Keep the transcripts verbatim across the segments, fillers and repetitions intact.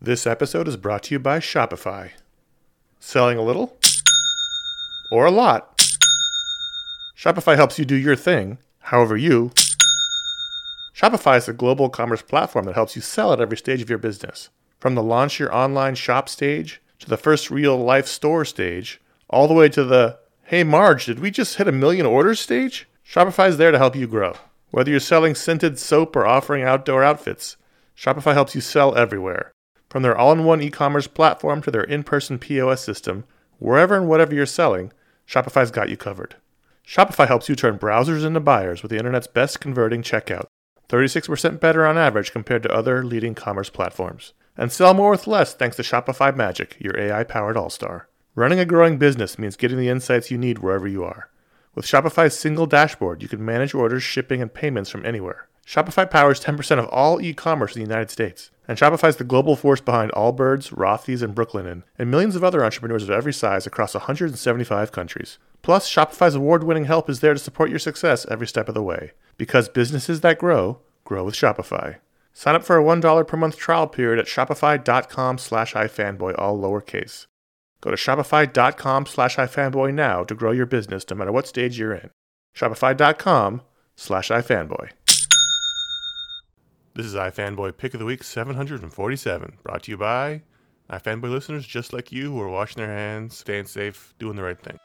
This episode is brought to you by Shopify. Selling a little or a lot? Shopify helps you do your thing, however you. Shopify is a global commerce platform that helps you sell at every stage of your business. From the launch your online shop stage, to the first real life store stage, all the way to the, hey Marge, did we just hit a million orders stage? Shopify is there to help you grow. Whether you're selling scented soap or offering outdoor outfits, Shopify helps you sell everywhere. From their all-in-one e-commerce platform to their in-person P O S system, wherever and whatever you're selling, Shopify's got you covered. Shopify helps you turn browsers into buyers with the internet's best converting checkout, thirty-six percent better on average compared to other leading commerce platforms. And sell more with less thanks to Shopify Magic, your A I-powered all-star. Running a growing business means getting the insights you need wherever you are. With Shopify's single dashboard, you can manage orders, shipping, and payments from anywhere. Shopify powers ten percent of all e-commerce in the United States. And Shopify's the global force behind Allbirds, Rothy's, and Brooklinen, and millions of other entrepreneurs of every size across one hundred seventy-five countries. Plus, Shopify's award-winning help is there to support your success every step of the way. Because businesses that grow, grow with Shopify. Sign up for a one dollar per month trial period at shopify.com slash ifanboy, all lowercase. Go to shopify.com slash ifanboy now to grow your business no matter what stage you're in. Shopify.com slash ifanboy. This is iFanboy Pick of the Week seven hundred forty-seven, brought to you by iFanboy listeners just like you who are washing their hands, staying safe, doing the right thing.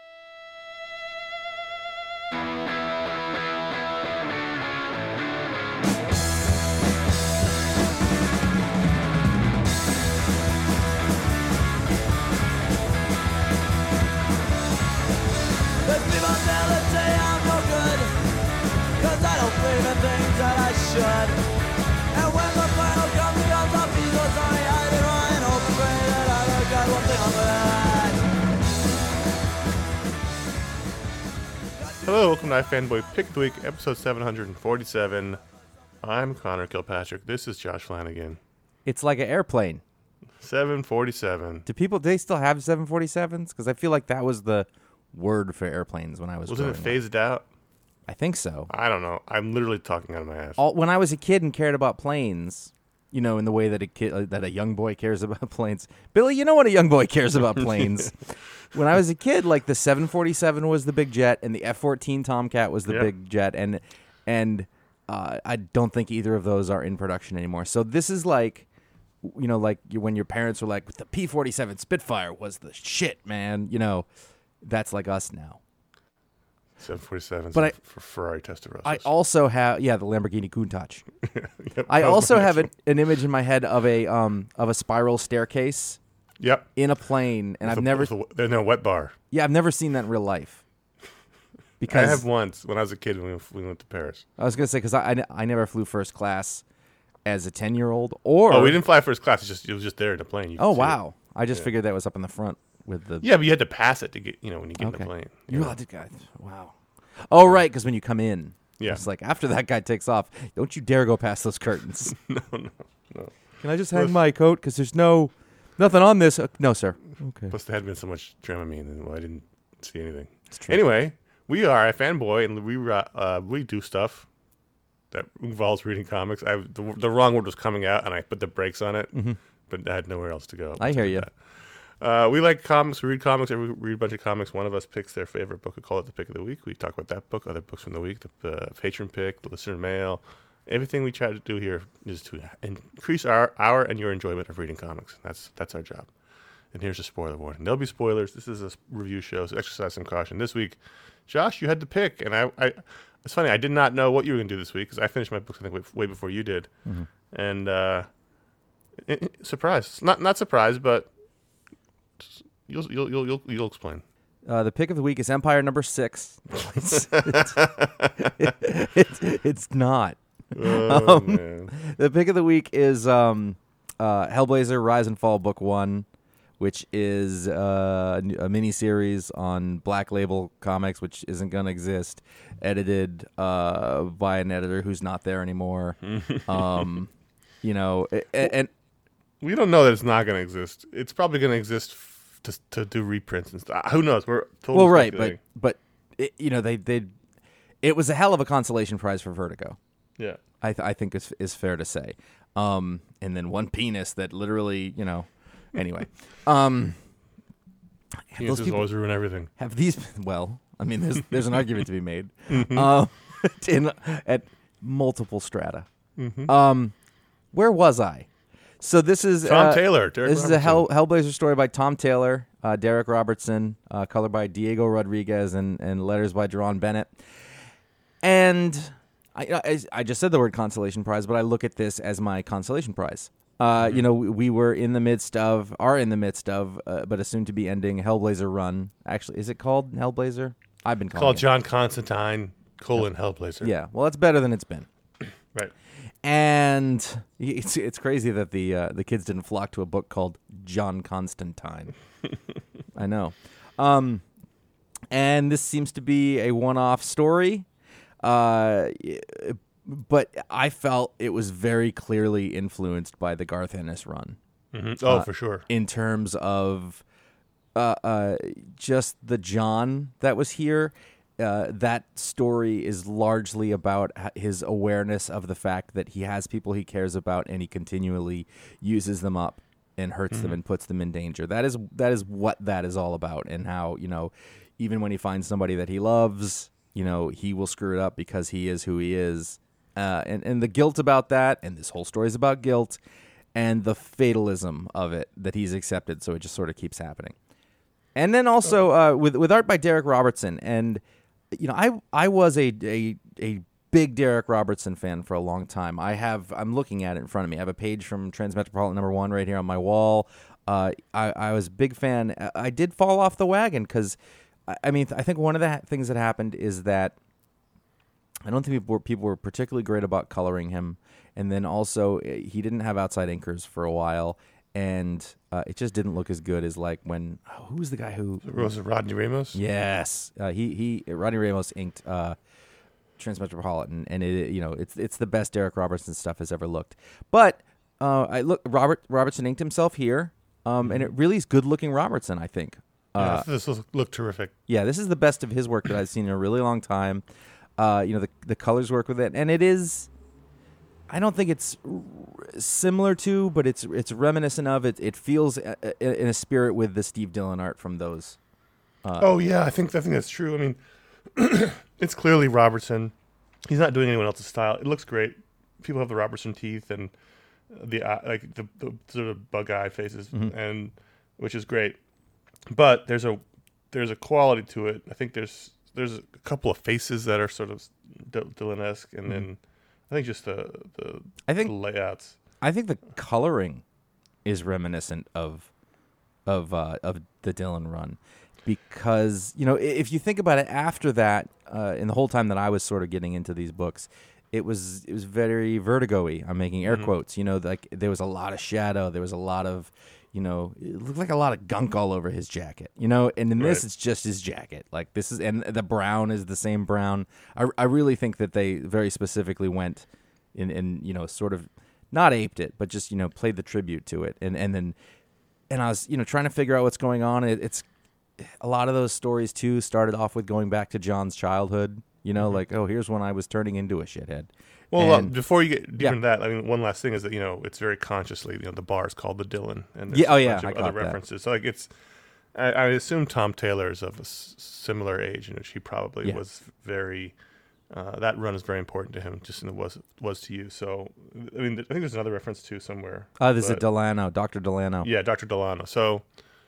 Hello, welcome to iFanboy Pick of the Week, episode seven hundred forty-seven. I'm Connor Kilpatrick. This is Josh Flanagan. It's like an airplane. seven forty-seven. Do people, do they still have seven forty-sevens? Because I feel like that was the word for airplanes when I was Wasn't it growing phased up. out? I think so. I don't know. I'm literally talking out of my ass. All, when I was a kid and cared about planes, you know, in the way that a kid, uh, that a young boy cares about planes. Billy, you know what a young boy cares about planes. When I was a kid, like the seven forty-seven was the big jet, and the F fourteen Tomcat was the yep. big jet, and and uh, I don't think either of those are in production anymore. So this is like, you know, like you, when your parents were like, the P forty-seven Spitfire was the shit, man. You know, that's like us now. seven forty-sevens but I, for Ferrari Testarossa. I also have, yeah, the Lamborghini Countach. yep, I also have an, an image in my head of a um of a spiral staircase. Yep. In a plane, and with I've a, never. a, there's no wet bar. Yeah, I've never seen that in real life. Because I have once when I was a kid when we went to Paris. I was gonna say because I, I I never flew first class as a ten year old or. Oh, we didn't fly first class. It's just it was just there in the plane. You oh wow! It. I just yeah. figured that was up in the front with the. Yeah, but you had to pass it to get you know when you get okay. in the plane. You know? had to go. Wow. Oh right, because when you come in, yeah, it's like after that guy takes off, don't you dare go past those curtains. no, no, no. Can I just hang my coat because there's no. Nothing on this. Uh, no, sir. Okay. Plus, there had been so much Dramamine, and well, I didn't see anything. It's true. Anyway, we are a fanboy, and we uh, we do stuff that involves reading comics. I the, the wrong word was coming out, and I put the brakes on it, mm-hmm. but I had nowhere else to go. I hear you. Uh, we like comics. We read comics. We read a bunch of comics. One of us picks their favorite book. We call it the pick of the week. We talk about that book, other books from the week, the uh, patron pick, the listener mail. Everything we try to do here is to increase our, our and your enjoyment of reading comics. That's that's our job. And here's a spoiler warning. There'll be spoilers. This is a review show, so exercise some caution. This week, Josh, you had to pick, and I, I it's funny. I did not know what you were going to do this week because I finished my books I think way, way before you did, mm-hmm. and uh, it, it, surprised, not not surprised, but you'll you'll you'll you'll, you'll explain. Uh, the pick of the week is Empire number six. it's, it's, it's, it's not. Oh, um, man. The pick of the week is um, uh, Hellblazer: Rise and Fall, Book One, which is uh, a mini series on Black Label Comics, which isn't going to exist, edited uh, by an editor who's not there anymore. um, you know, and, and we don't know that it's not going to exist. It's probably going to exist f- to to do reprints and stuff. Who knows? We're totally well, right, but but it, you know they they it was a hell of a consolation prize for Vertigo. Yeah, I, th- I think is is fair to say. um, and then one penis that literally, you know, anyway. Um, have those Penises people always ruin everything. have these? Well, I mean, there's there's an argument to be made. Mm-hmm. Um, in, at multiple strata. Mm-hmm. Um, where was I? So this is Tom uh, Taylor. Derek this is a Robertson. Hell, Hellblazer story by Tom Taylor, uh, Derek Robertson, uh, color by Diego Rodriguez, and, and letters by Jerron Bennett. And I, I I just said the word consolation prize, but I look at this as my consolation prize. Uh, Mm-hmm. You know, we, we were in the midst of, are in the midst of, uh, but a soon-to-be ending Hellblazer run. Actually, is it called Hellblazer? I've been calling Called it. John Constantine, colon, Hellblazer. Yeah, well, it's better than it's been. Right. And it's it's crazy that the uh, the kids didn't flock to a book called John Constantine. I know. Um, and this seems to be a one-off story. Uh, but I felt it was very clearly influenced by the Garth Ennis run Mm-hmm. Oh, Uh, for sure. in terms of uh, uh, just the John that was here. Uh, that story is largely about h- his awareness of the fact that he has people he cares about, and he continually uses them up and hurts them and puts them in danger. That is that is what that is all about, and how, you know, even when he finds somebody that he loves, you know, he will screw it up because he is who he is, uh, and and the guilt about that, and this whole story is about guilt, and the fatalism of it that he's accepted. So it just sort of keeps happening. And then also uh, with with art by Derek Robertson, and you know, I I was a, a a big Derek Robertson fan for a long time. I have I'm looking at it in front of me. I have a page from Transmetropolitan number one right here on my wall. Uh, I I was a big fan. I did fall off the wagon because, I, I mean, I think one of the ha- things that happened is that I don't think people were, people were particularly great about coloring him, and then also eh, he didn't have outside inkers for a while. And uh, it just didn't look as good as like when oh, who was the guy who Was it Rodney Ramos? Yes, uh, he he Rodney Ramos inked uh, Transmetropolitan, and it you know it's it's the best Derek Robertson stuff has ever looked. But uh, I look Robert Robertson inked himself here, um, and it really is good looking Robertson. I think. Yeah, Uh, this look, look terrific. yeah, this is the best of his work that I've seen in a really long time. Uh, you know, the the colors work with it, and it is. I don't think it's r- similar to, but it's it's reminiscent of it. It feels uh, uh, in a spirit with the Steve Dillon art from those. Uh, Oh yeah, I think I think that's true. I mean, it's clearly Robertson. He's not doing anyone else's style. It looks great. People have the Robertson teeth and the eye- like the, the sort of bug eye faces, Mhm. and which is great. But there's a there's a quality to it. I think there's there's a couple of faces that are sort of D- Dylan-esque, and then I think just the the, I think the layouts. I think the coloring is reminiscent of of uh, of the Dillon run, because you know i- if you think about it, after that, uh, in the whole time that I was sort of getting into these books, it was it was very Vertigo-y. I'm making air Mhm. quotes. You know, like there was a lot of shadow. There was a lot of, you know, it looked like a lot of gunk all over his jacket. You know, and in this, Right. it's just his jacket. Like this is, and the brown is the same brown. I I really think that they very specifically went in in you know sort of not aped it, but just you know played the tribute to it, and and then and I was you know trying to figure out what's going on. It, it's a lot of those stories too started off with going back to John's childhood. You know, Mhm. like oh, here's when I was turning into a shithead. Well, uh, And- before you get deeper yeah. into that, I mean, one last thing is that you know it's very consciously, you know, the bar is called the Dylan, and Yeah, oh, a yeah, bunch I of caught other that. references. So like it's, I, I assume Tom Taylor is of a s- similar age in which he probably Yeah. was very. Uh, that run is very important to him, just in the was was to you. So I mean, I think there's another reference too somewhere. Uh, this is but- Delano, Doctor Delano. Yeah, Doctor Delano. So,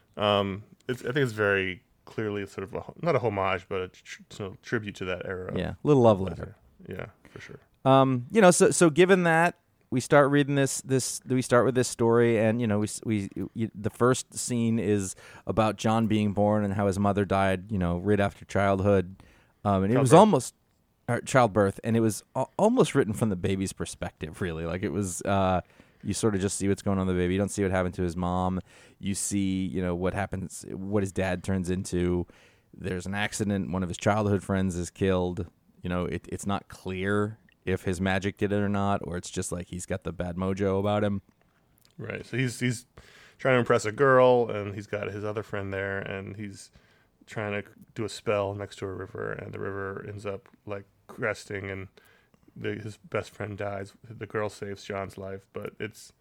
um, it's, I think it's very clearly sort of a, not a homage, but a tr- sort of tribute to that era. of Yeah, little love letter. Hellblazer. Yeah, for sure. Um, you know, so so given that we start reading this this we start with this story, and you know we s- we you, the first scene is about John being born and how his mother died, you know, right after childhood, um, and it was Childbirth. almost or childbirth, and it was al- almost written from the baby's perspective, really. Like it was, uh, you sort of just see what's going on with the baby. You don't see what happened to his mom. You see, you know, what happens, what his dad turns into. There's an accident. One of his childhood friends is killed. You know, it, it's not clear if his magic did it or not, or it's just like he's got the bad mojo about him. Right. So he's he's trying to impress a girl, and he's got his other friend there, and he's trying to do a spell next to a river, and the river ends up like cresting and the, his best friend dies. The girl saves John's life, but it's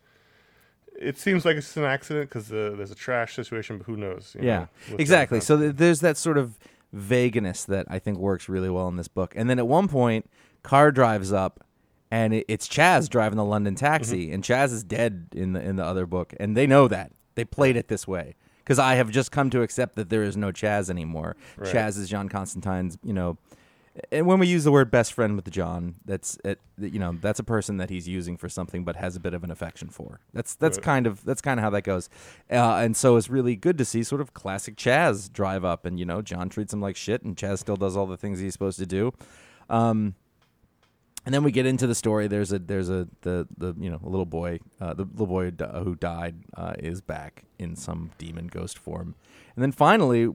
it seems like it's an accident because uh, there's a trash situation, but who knows? You Yeah, know, exactly. So th- there's that sort of vagueness that I think works really well in this book. And then at one point, car drives up, and it, it's Chaz driving the London taxi, mm-hmm. and Chaz is dead in the in the other book, and they know that. They played it this way because I have just come to accept that there is no Chaz anymore. Right. Chaz is John Constantine's, you know. And when we use the word best friend with John, that's it, you know that's a person that he's using for something, but has a bit of an affection for. That's that's right. kind of that's kind of how that goes, uh, and so it's really good to see sort of classic Chaz drive up, and you know John treats him like shit, and Chaz still does all the things he's supposed to do. Um, and then we get into the story. There's a there's a the the you know a little boy, uh, the little boy who died uh, is back in some demon ghost form, and then finally.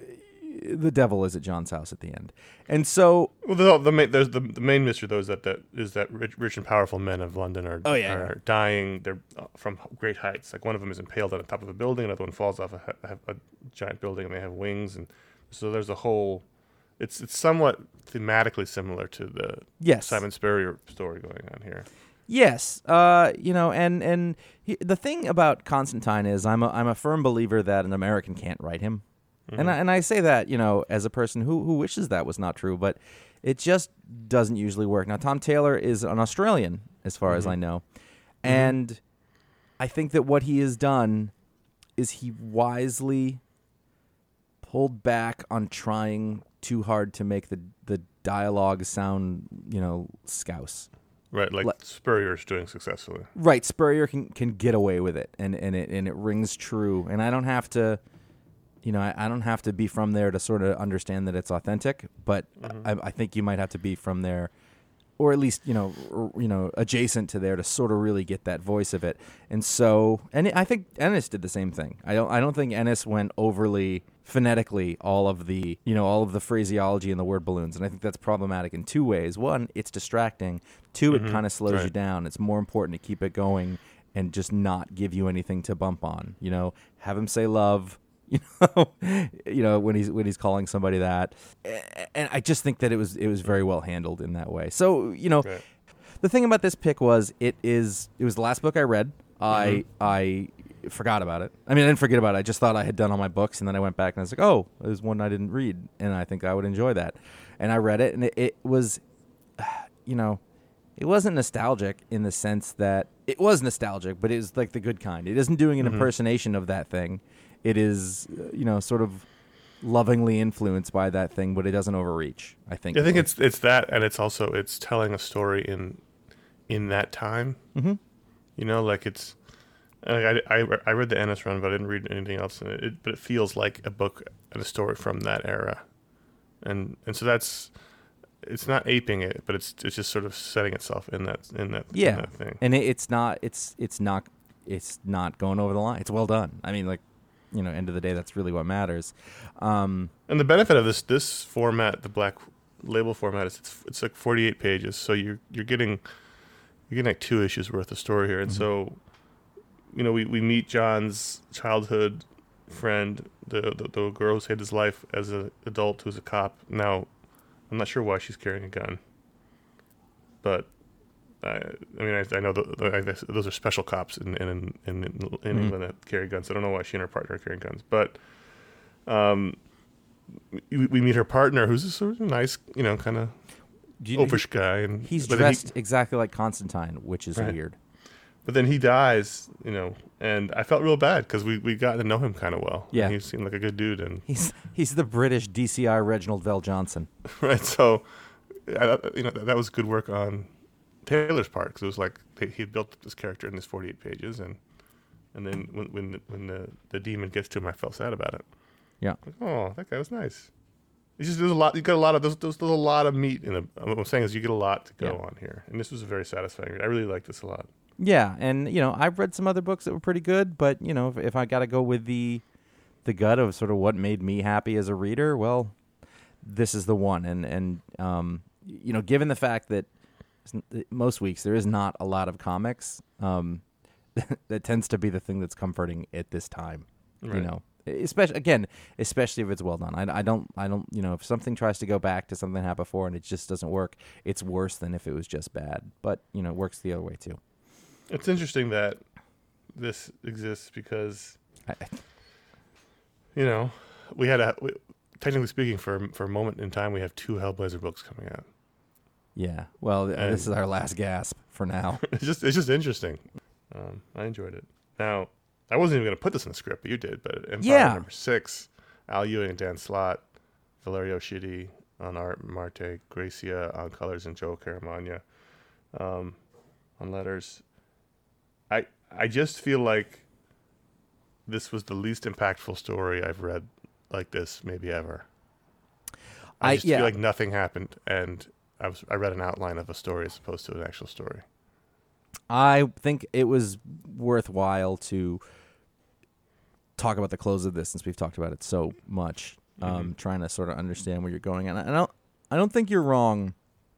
The devil is at John's house at the end, and so well, the, the main there's the, the main mystery though is that, that is that rich, rich and powerful men of London are oh, yeah, are yeah. dying. They're uh, from great heights. Like one of them is impaled on the top of a building, another one falls off a, a, a giant building, and they have wings, and so there's a whole. It's it's somewhat thematically similar to the yes. Simon Spurrier story going on here. Yes, uh, you know, and and he, the thing about Constantine is I'm a I'm a firm believer that an American can't write him. Mm-hmm. And I, and I say that, you know, as a person who, who wishes that was not true, but it just doesn't usually work. Now, Tom Taylor is an Australian, as far mm-hmm. as I know, mm-hmm. and I think that what he has done is he wisely pulled back on trying too hard to make the, the dialogue sound, you know, scouse. Right, like Le- Spurrier's doing successfully. Right, Spurrier can, can get away with it, and, and it and it rings true, and I don't have to... You know, I, I don't have to be from there to sort of understand that it's authentic, but mm-hmm. I, I think you might have to be from there, or at least you know, or, you know, adjacent to there to sort of really get that voice of it. And so, and I think Ennis did the same thing. I don't, I don't think Ennis went overly phonetically all of the, you know, all of the phraseology and the word balloons, and I think that's problematic in two ways. One, it's distracting. Two, mm-hmm. it kind of slows right. you down. It's more important to keep it going and just not give you anything to bump on. You know, have him say love. You know, you know when he's when he's calling somebody that, and I just think that it was it was very well handled in that way. So you know, right. the thing about this pick was it is it was the last book I read. Mm-hmm. I I forgot about it. I mean, I didn't forget about it. I just thought I had done all my books, and then I went back and I was like, oh, there's one I didn't read, and I think I would enjoy that. And I read it, and it, it was, you know, it wasn't nostalgic in the sense that it was nostalgic, but it was like the good kind. It isn't doing an mm-hmm. impersonation of that thing. It is, you know, sort of lovingly influenced by that thing, but it doesn't overreach. I think. I think it's it's that, and it's also it's telling a story in in that time. Mm-hmm. You know, like it's. I, I I read the Ennis run, but I didn't read anything else in it. it. But it feels like a book and a story from that era, and and so that's. It's not aping it, but it's it's just sort of setting itself in that in that yeah, in that thing. And it, it's not it's it's not it's not going over the line. It's well done. I mean, like. You know, end of the day, that's really what matters. Um, and the benefit of this this format, the Black Label format, is it's it's like forty-eight pages, so you're you're getting you're getting like two issues worth of story here. And mm-hmm. so, you know, we, we meet John's childhood friend, the, the the girl who saved his life as an adult, who's a cop. Now, I'm not sure why she's carrying a gun, but. I, I mean, I, I know the, the, those are special cops in in in, in, in mm-hmm. England that carry guns. I don't know why she and her partner are carrying guns, but um, we, we meet her partner, who's a sort of nice, you know, kind of oafish guy, and he's dressed he, exactly like Constantine, which is right. weird. But then he dies, you know, and I felt real bad because we, we got to know him kind of well. Yeah, and he seemed like a good dude, and he's he's the British D C I Reginald Vell Johnson, right? So, I, you know, that, that was good work on Taylor's part, because it was like he built this character in this forty-eight pages, and and then when when the, when the, the demon gets to him, I felt sad about it. Yeah. Like, oh, that guy was nice. It's just there's a lot. You got a lot of there's, there's, there's a lot of meat in it. What I'm saying is you get a lot to go yeah. on here, and this was a very satisfying read. I really like this a lot. Yeah, and you know I've read some other books that were pretty good, but you know if, if I got to go with the the gut of sort of what made me happy as a reader, well, this is the one. And and um, you know, given the fact that most weeks there is not a lot of comics, um, that tends to be the thing that's comforting at this time. Right. You know, Especially again, especially if it's well done. I, I don't I don't you know if something tries to go back to something that happened before and it just doesn't work, it's worse than if it was just bad. But you know, it works the other way too. It's interesting that this exists because I, you know we had a we, technically speaking for for a moment in time we have two Hellblazer books coming out. Yeah. Well, th- And- this is our last gasp for now. It's just it's just interesting. Um, I enjoyed it. Now I wasn't even going to put this in the script, but you did. But Empire Yeah. number six, Al Ewing and Dan Slott, Valerio Schiti on art, Marte Gracia on colors, and Joe Caramagna um, on letters. I I just feel like this was the least impactful story I've read like this maybe ever. I I- just yeah. feel like nothing happened, and I was I read an outline of a story as opposed to an actual story. I think it was worthwhile to talk about the close of this since we've talked about it so much. Um, Mhm. Trying to sort of understand where you're going, and I, I don't, I don't think you're wrong.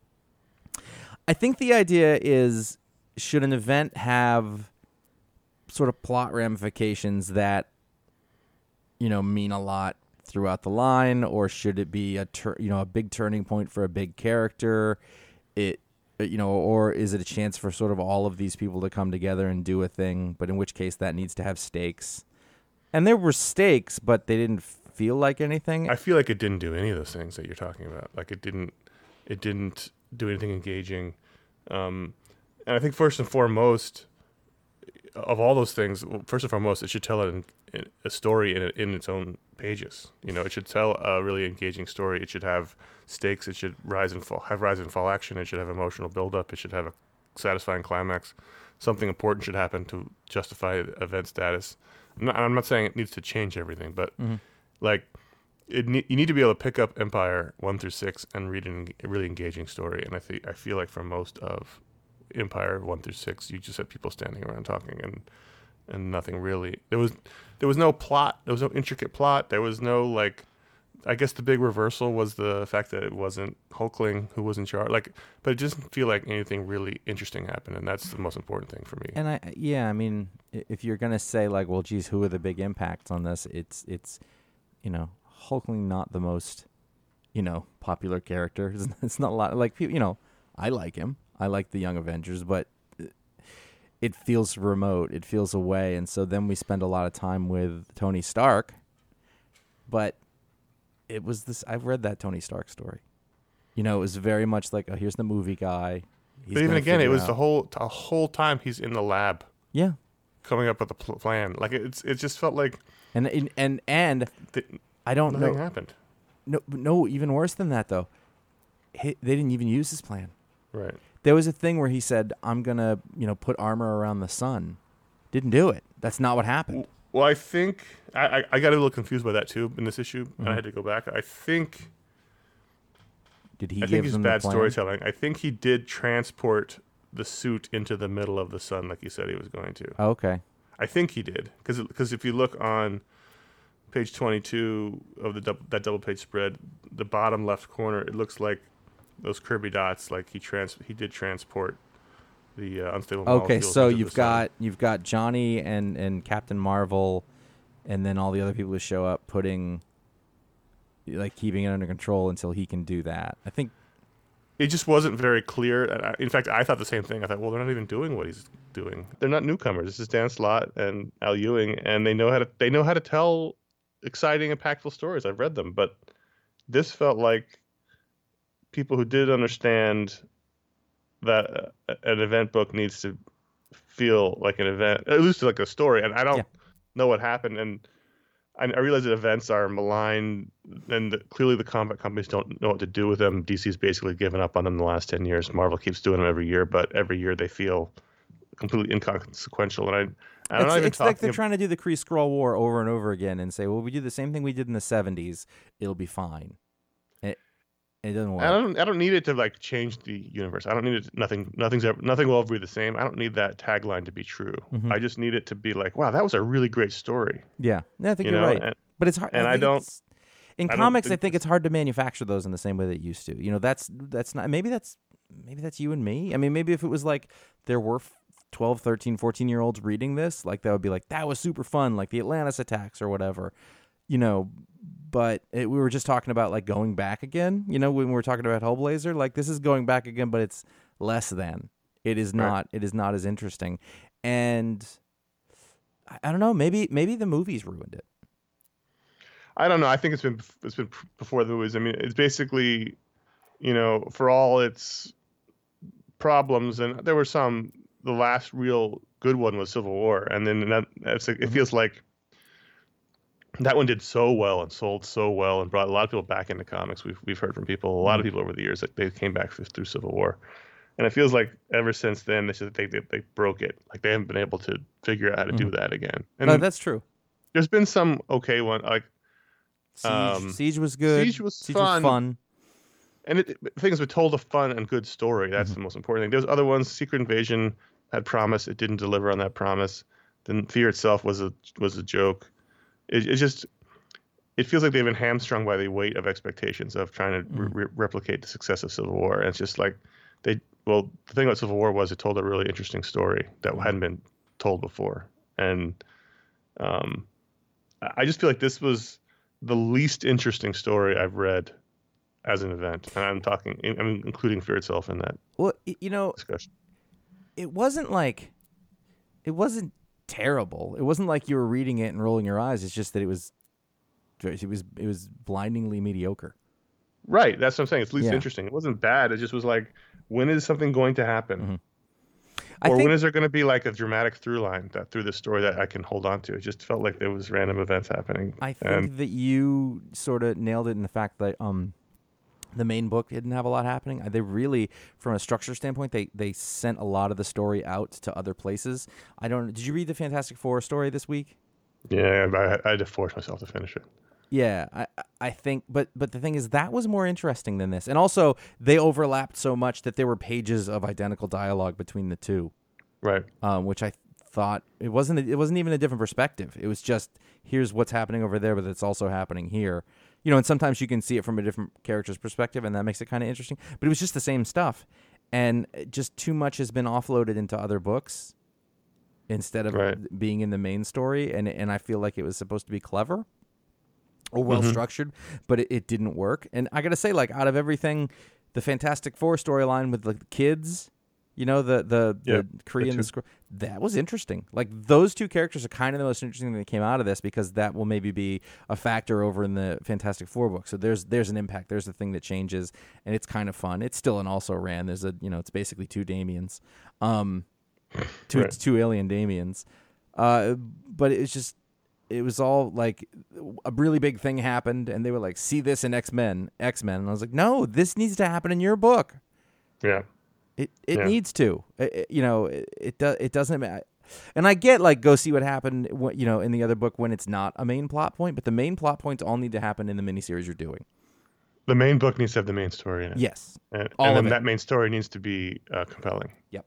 I think the idea is, should an event have sort of plot ramifications that, you know, mean a lot throughout the line, or should it be a tur- you know a big turning point for a big character? It you know, or is it a chance for sort of all of these people to come together and do a thing? But in which case, that needs to have stakes. And there were stakes, but they didn't feel like anything. I feel like it didn't do any of those things that you're talking about. Like it didn't, it didn't do anything engaging. Um, and I think first and foremost, of all those things, well, first and foremost, it should tell an, a story in it, in its own pages. You know, it should tell a really engaging story. It should have stakes. It should rise and fall, have rise and fall action. It should have emotional buildup. It should have a satisfying climax. Something important should happen to justify event status. I'm not, I'm not saying it needs to change everything, but Mm-hmm. like it ne- you need to be able to pick up Empire one through six and read an, a really engaging story. And I think I feel like for most of Empire one through six, you just had people standing around talking and and nothing really. There was there was no plot. There was no intricate plot. There was no like. I guess the big reversal was the fact that it wasn't Hulkling who was in charge. Like, but it doesn't feel like anything really interesting happened, and that's the most important thing for me. And I, yeah, I mean, i- if you're gonna say like, well, geez, who are the big impacts on this? It's, it's, you know, Hulkling not the most, you know, popular character. It's, it's not a lot like people. You know, I like him. I like the Young Avengers, but it feels remote. It feels away, and so then we spend a lot of time with Tony Stark. But it was this. I've read that Tony Stark story. You know, it was very much like, oh, here's the movie guy. He's but even gonna again, it figure was out- the whole the whole time he's in the lab yeah. coming up with a pl- plan. Like it's it just felt like And and and, and th- I don't nothing know. happened. No, no, even worse than that though. He, they didn't even use his plan. Right. There was a thing where he said, "I'm gonna, you know, put armor around the sun." Didn't do it. That's not what happened. Well, I think I, I, I got a little confused by that too in this issue, and I Mhm. had to go back. I think Did he I give think it's them bad the plan? storytelling. I think he did transport the suit into the middle of the sun, like he said he was going to. Oh, okay. I think he did, because because if you look on page twenty-two of the dou- that double page spread, the bottom left corner, it looks like those Kirby dots. Like he trans he did transport the uh, unstable Okay, molecules so into the you've sun. got you've got Johnny and and Captain Marvel, and then all the other people who show up putting, like, keeping it under control until he can do that. I think. It just wasn't very clear. And I, in fact, I thought the same thing. I thought, well, they're not even doing what he's doing. They're not newcomers. This is Dan Slott and Al Ewing, and they know how to they know how to tell exciting, impactful stories. I've read them, but this felt like people who did understand that uh, an event book needs to feel like an event, at least like a story. And I don't Yeah. know what happened. And I, I realize that events are maligned, and that clearly the comic companies don't know what to do with them. D C's basically given up on them the last ten years. Marvel keeps doing them every year, but every year they feel completely inconsequential. And I, I'm It's, not even it's like they're talking. trying to do the Kree Skrull War over and over again and say, well, we do the same thing we did in the seventies. It'll be fine. It, it doesn't work. I don't. I don't need it to like change the universe. I don't need it. Nothing. Nothing's ever. Nothing will ever be the same. I don't need that tagline to be true. Mhm. I just need it to be like, wow, that was a really great story. Yeah, yeah, I think You you're know, right. and, But it's hard. and I think don't- it's- In I don't comics, I think think it's hard to manufacture those in the same way that it used to. You know, that's that's not. Maybe that's maybe that's you and me. I mean, maybe if it was like there were twelve, thirteen, fourteen year olds reading this, like that would be like, that was super fun, like the Atlantis attacks or whatever. you know, but it, we were just talking about like going back again. You know, when we were talking about Hellblazer, like this is going back again, but it's less than. It is not. Right. It is not as interesting, and I, I don't know. Maybe maybe the movies ruined it. I don't know. I think it's been it's been before the movies. I mean, it's basically, you know, for all its problems, and there were some. The last real good one was Civil War, and then that it's, it feels like that one did so well and sold so well and brought a lot of people back into comics. We've we've heard from people, a lot of people over the years that they came back through, through Civil War, and it feels like ever since then they just they, they they broke it. Like they haven't been able to figure out how to mm-hmm. do that again. And no, that's true. There's been some okay one like Siege. Um, Siege was good. Siege was Siege fun. Was fun. And it, it, things were told a fun and good story. That's mm-hmm. the most important thing. There's other ones. Secret Invasion had promise. It didn't deliver on that promise. Then Fear itself was a was a joke. It, it just it feels like they've been hamstrung by the weight of expectations of trying to mm-hmm. re- replicate the success of Civil War. And it's just like they well the thing about Civil War was it told a really interesting story that mm-hmm. hadn't been told before. And um, I just feel like this was the least interesting story I've read as an event, and I'm talking, I'm including Fear itself in that. Well, you know, discussion. It wasn't like, it wasn't terrible. It wasn't like you were reading it and rolling your eyes. It's just that it was, it was, it was blindingly mediocre. Right. That's what I'm saying. It's least yeah. interesting. It wasn't bad. It just was like, when is something going to happen? Mm-hmm. Or think, when is there going to be like a dramatic through line that through the story that I can hold on to? It just felt like there was random events happening. I think and, that you sort of nailed it in the fact that um, the main book didn't have a lot happening. They really, from a structure standpoint, they they sent a lot of the story out to other places. I don't. Did you read the Fantastic Four story this week? Yeah, I, I had to force myself to finish it. Yeah, I I think, but but the thing is, that was more interesting than this, and also they overlapped so much that there were pages of identical dialogue between the two, right? Um, which I thought it wasn't it wasn't even a different perspective. It was just here's what's happening over there, but it's also happening here. You know, and sometimes you can see it from a different character's perspective, and that makes it kind of interesting. But it was just the same stuff, and just too much has been offloaded into other books instead of right. being in the main story, and and I feel like it was supposed to be clever. Or well mm-hmm. structured, but it, it didn't work. And I gotta say, like out of everything, the Fantastic Four storyline with the kids, you know, the the, yep. the Korean, the scroll, that was interesting. Like those two characters are kind of the most interesting thing that came out of this, because that will maybe be a factor over in the Fantastic Four book. So there's there's an impact. There's a thing that changes, and it's kind of fun. It's still an also ran. There's a you know, it's basically two Damians, um, two right. two alien Damians, uh, but it's just. It was all like a really big thing happened, and they were like, "See this in X-Men, X-Men," and I was like, "No, this needs to happen in your book." Yeah, it it yeah. needs to. It, it, you know, it it, do, it doesn't matter. And I get like go see what happened, you know, in the other book when it's not a main plot point, but the main plot points all need to happen in the miniseries you're doing. The main book needs to have the main story in it. Yes, and, all and of then it. That main story needs to be uh, compelling. Yep,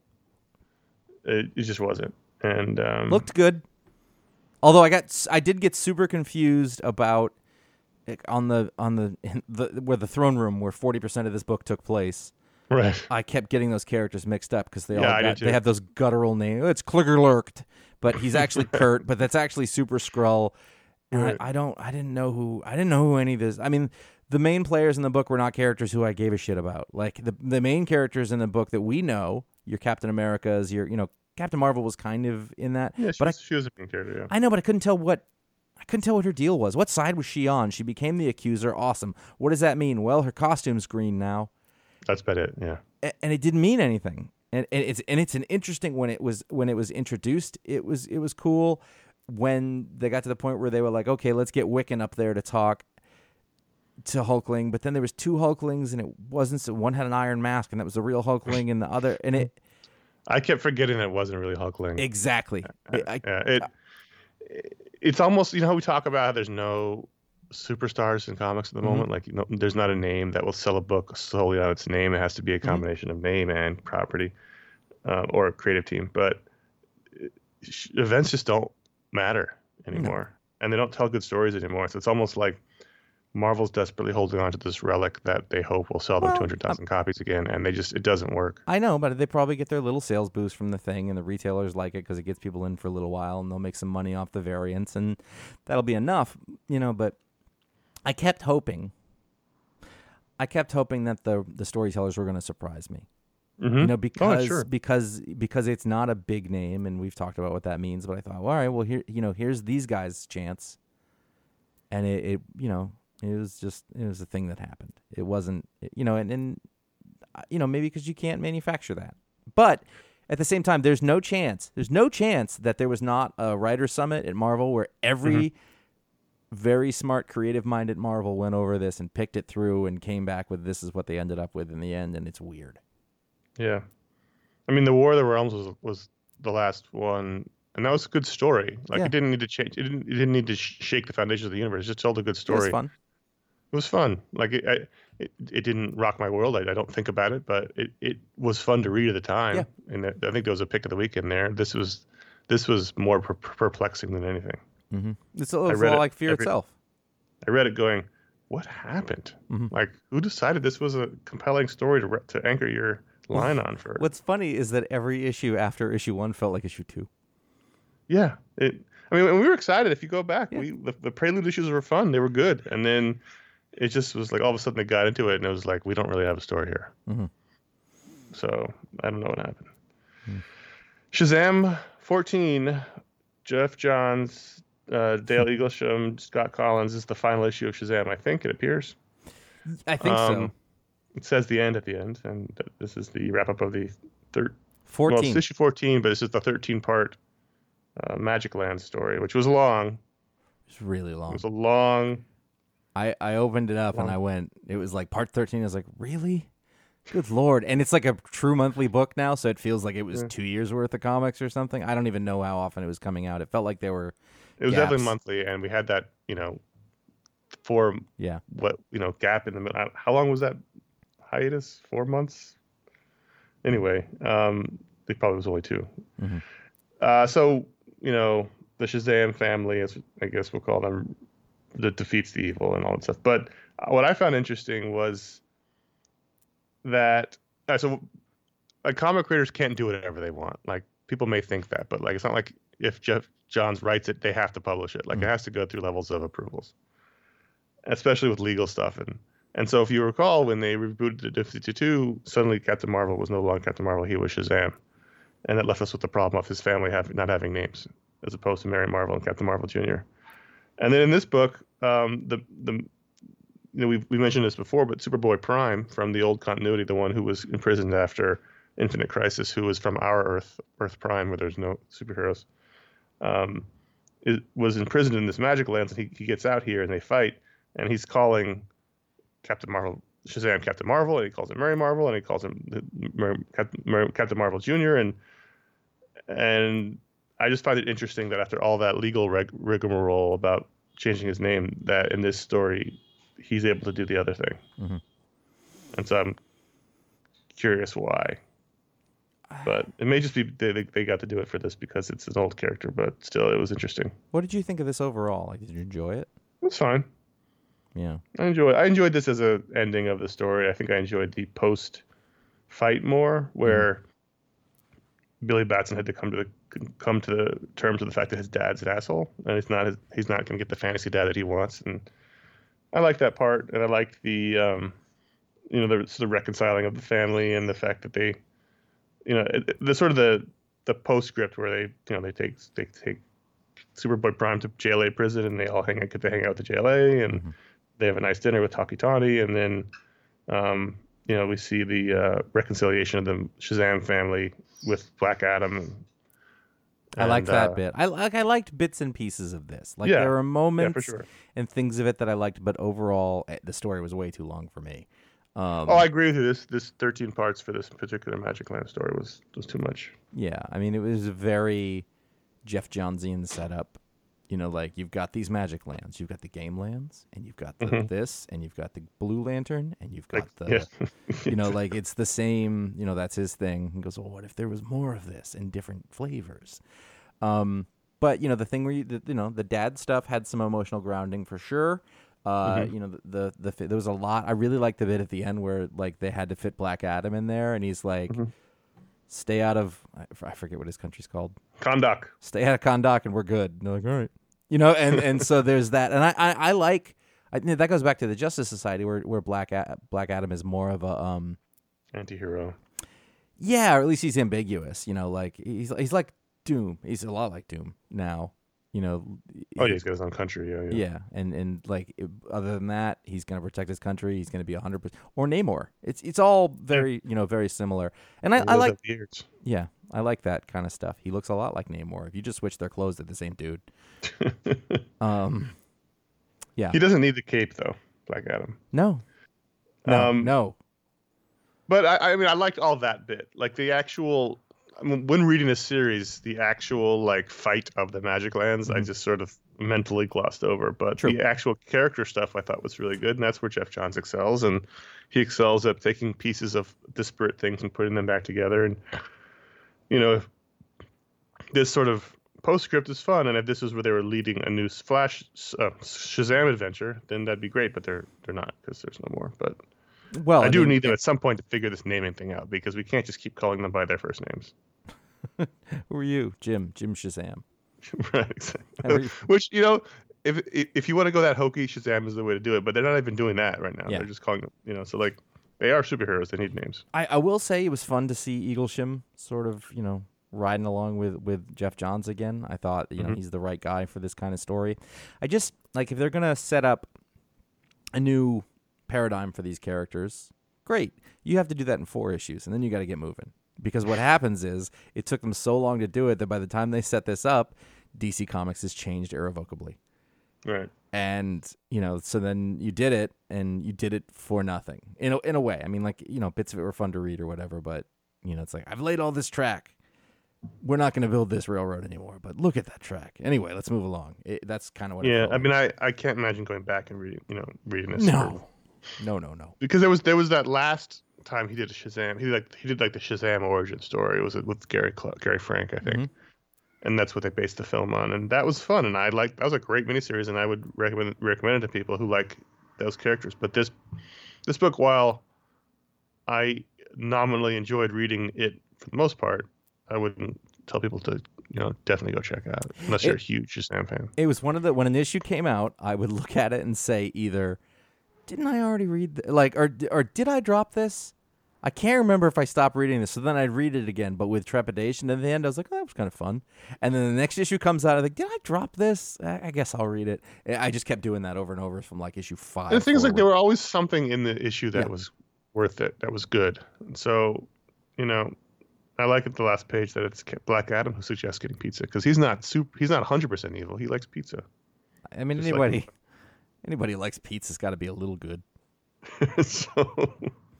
it, it just wasn't, and um, looked good. Although I got, I did get super confused about like, on the on the, the where the throne room where forty percent of this book took place. Right. I kept getting those characters mixed up because they yeah, all got, they have those guttural names. It's Kliggerlurked, but he's actually Kurt, but that's actually Super Skrull. And right. I, I don't, I didn't know who, I didn't know who any of this. I mean, the main players in the book were not characters who I gave a shit about. Like the the main characters in the book that we know, your Captain America's, your you know. Captain Marvel was kind of in that, yeah, she but was, I, she was a main character. Yeah. I know, but I couldn't tell what I couldn't tell what her deal was. What side was she on? She became the accuser. Awesome. What does that mean? Well, her costume's green now. That's about it. Yeah, A- and it didn't mean anything. And, and it's and it's an interesting when it was when it was introduced. It was it was cool when they got to the point where they were like, okay, let's get Wiccan up there to talk to Hulkling. But then there was two Hulklings, and it wasn't. So one had an iron mask, and that was the real Hulkling, and the other, and it. I kept forgetting that it wasn't really Hulkling. Exactly. Uh, I, yeah, it, it's almost, you know how we talk about how there's no superstars in comics at the mm-hmm. moment? Like, you know, there's not a name that will sell a book solely on its name. It has to be a combination mm-hmm. of name and property uh, or a creative team. But events just don't matter anymore. No. And they don't tell good stories anymore. So it's almost like Marvel's desperately holding on to this relic that they hope will sell them Well, two hundred thousand copies again, and they just it doesn't work. I know, but they probably get their little sales boost from the thing, and the retailers like it because it gets people in for a little while, and they'll make some money off the variants, and that'll be enough, you know. But I kept hoping, I kept hoping that the the storytellers were going to surprise me, Mm-hmm. you know, Oh, because sure. because because it's not a big name, and we've talked about what that means. But I thought, well, all right, well, here, you know, here's these guys' chance, and it, it you know, it was just it was a thing that happened. It wasn't, you know, and and you know, maybe because you can't manufacture that. But at the same time, there's no chance. There's no chance that there was not a writer summit at Marvel where every Mm-hmm. very smart, creative mind at Marvel went over this and picked it through and came back with this is what they ended up with in the end, and it's weird. Yeah. I mean, the War of the Realms was was the last one, and that was a good story. Like Yeah. it didn't need to change. It didn't. It didn't need to sh- shake the foundations of the universe. It just told a good It story. was fun. It was fun. Like it, I, it, it didn't rock my world. I, I don't think about it, but it, it was fun to read at the time. Yeah. And it, I think there was a pick of the week in there. This was, this was more per- perplexing than anything. Mm-hmm. It's a, it's a read lot it like Fear every- itself. I read it going, what happened? Mhm. Like who decided this was a compelling story to re- to anchor your line on for? What's funny is that every issue after issue one felt like issue two. Yeah. It. I mean, and we were excited. If you go back, Yeah. we the, the prelude issues were fun. They were good, and then it just was like all of a sudden they got into it, and it was like we don't really have a story here. Mhm. So I don't know what happened. Hmm. Shazam fourteen, Jeff Johns, uh, Dale Eaglesham, Scott Collins is the final issue of Shazam. I think it appears. I think so. Um, It says the end at the end, and th- this is the wrap up of the third. fourteen. Well, it's issue fourteen, but this is the thirteen part uh, Magic Land story, which was long. It's really It long. was a long. I, I opened it up and Long. I went, it was like part thirteen. I was like, really? Good Lord. And it's like a true monthly book now, so it feels like it was Yeah. two years worth of comics or something. I don't even know how often it was coming out. It felt like there were, It was gaps. definitely monthly, and we had that, you know, four yeah. what you know gap in the middle. How long was that hiatus? Four months. Anyway, um, it probably was only two. Mhm. Uh, so you know, the Shazam family, as I guess we'll call them, that defeats the evil and all that stuff. But uh, what I found interesting was that uh, so like comic creators can't do whatever they want. Like people may think that, but like it's not like if Jeff Johns writes it, they have to publish it. Like Mhm. it has to go through levels of approvals, especially with legal stuff. And and so if you recall, when they rebooted the fifty-two, suddenly Captain Marvel was no longer Captain Marvel. He was Shazam, and that left us with the problem of his family having not having names, as opposed to Mary Marvel and Captain Marvel Junior And then in this book, um, the the you know we we mentioned this before, but Superboy Prime from the old continuity, the one who was imprisoned after Infinite Crisis, who was from our Earth, Earth Prime, where there's no superheroes, um, it was imprisoned in this magic land, and he, he gets out here and they fight, and he's calling Captain Marvel Shazam Captain Marvel, and he calls him Mary Marvel, and he calls him Mary, Captain, Mary, Captain Marvel Junior and and I just find it interesting that after all that legal rig- rigmarole about changing his name, that in this story he's able to do the other thing. Mhm. And so I'm curious why. But it may just be they, they they got to do it for this because it's an old character, but still, it was interesting. What did you think of this overall? Like, did you enjoy it? It was fine. Yeah. I enjoyed. I enjoyed this as a ending of the story. I think I enjoyed the post fight more, where Billy Batson had to come to the come to the terms with the fact that his dad's an asshole, and he's not his, he's not going to get the fantasy dad that he wants. And I like that part, and I liked the um, you know the sort of reconciling of the family and the fact that they, you know, it, the sort of the the postscript where they you know they take they take Superboy Prime to J L A prison, and they all hang out get to hang out with the J L A, and Mhm. they have a nice dinner with Taki Tani, and then um, you know we see the uh, reconciliation of the Shazam family with Black Adam. I liked And, that uh, bit. I like. I liked bits and pieces of this. Like Yeah. there were Yeah, moments for sure. and things of it that I liked, but overall, eh, the story was way too long for me. Um, Oh, I agree with you. This this thirteen parts for this particular Magic Land story was was too much. Yeah, I mean, it was a very Jeff Johnsian setup. You know, like you've got these magic lands, you've got the game lands, and you've got the, Mhm. this, and you've got the Blue Lantern, and you've got Like, the, yeah. you know, like it's the same. You know, that's his thing. He goes, "Well, what if there was more of this in different flavors?" Um, but you know, the thing where you, the, you know, the dad stuff had some emotional grounding for sure. Uh, Mhm. you know, the, the the fi- there was a lot. I really liked the bit at the end where like they had to fit Black Adam in there, and he's like, Mhm. "Stay out of I f- I forget what his country's called. Kondak. Stay out of Kondak, and we're good." And they're like, "All right," you know, and and so there's that, and I I, I like. I, that goes back to the Justice Society, where where Black A- Black Adam is more of a um, Anti-hero. yeah, or at least he's ambiguous. You know, like he's he's like Doom. He's a lot like Doom now. You know. Oh, yeah, he's got his own country. Yeah, yeah. Yeah, and and like it- other than that, he's gonna protect his country. He's gonna be a hundred percent. Or Namor. It's it's all very you know very similar. And I, He I does like have beards. yeah I like that kind of stuff. He looks a lot like Namor. If you just switch their clothes, they're the same dude. um, yeah. He doesn't need the cape though, Black Adam. No. No. Um, no. But I, I mean, I liked all that bit. Like the actual, I mean, when reading this series, the actual like fight of the Magic Lands, I Mhm. just sort of mentally glossed over. But True. the actual character stuff I thought was really good, and that's where Jeff Johns excels. And he excels at taking pieces of disparate things and putting them back together. And you know, this sort of postscript is fun. And if this is where they were leading a new Flash uh, Shazam adventure, then that'd be great. But they're they're not because there's no more. But Well, I do mean, need them at some point to figure this naming thing out because we can't just keep calling them by their first names. Who are you, Jim? Jim Shazam. Right, exactly. Every- Which, you know, if if you want to go that hokey, Shazam is the way to do it. But they're not even doing that right now. Yeah. They're just calling them, you know. So like, they are superheroes. They need names. I, I will say it was fun to see Eaglesham sort of, you know, riding along with, with Jeff Johns again. I thought, you know, Mhm. he's the right guy for this kind of story. I just, like, if they're going to set up a new paradigm for these characters, great. You have to do that in four issues, and then you got to get moving. Because what happens is it took them so long to do it that by the time they set this up, D C Comics has changed irrevocably. Right. And, you know, so then you did it, and you did it for nothing. In a, in a way. I mean, like, you know, bits of it were fun to read or whatever, but, you know, it's like, I've laid all this track. We're not going to build this railroad anymore, but look at that track. Anyway, let's move along. It, that's kind of what it Yeah. felt I like. mean, I, I can't imagine going back and reading, you know, reading this. No. No, no, no. Because there was there was that last time he did a Shazam. He did like he did like the Shazam origin story. It was with Gary Cl- Gary Frank, I think. Mhm. And that's what they based the film on, and that was fun. And I like that was a great miniseries, and I would recommend recommend it to people who like those characters. But this this book, while I nominally enjoyed reading it for the most part, I wouldn't tell people to you know definitely go check it out unless you're a It- huge Shazam fan. It was one of the, when an issue came out, I would look at it and say either, didn't I already read, th-? like, or, or did I drop this? I can't remember if I stopped reading this. So then I'd read it again, but with trepidation. At the end, I was like, oh, that was kind of fun. And then the next issue comes out, I think, did I drop this? I I guess I'll read it. I just kept doing that over and over from like issue five. And the thing is, like, there forward. were always something in the issue that Yeah. was worth it, that was good. And so, you know, I like at the last page that it's Black Adam who suggests getting pizza because he's not super, he's not one hundred percent evil. He likes pizza. I mean, just like- anybody, anybody who likes pizza's got to be a little good. so,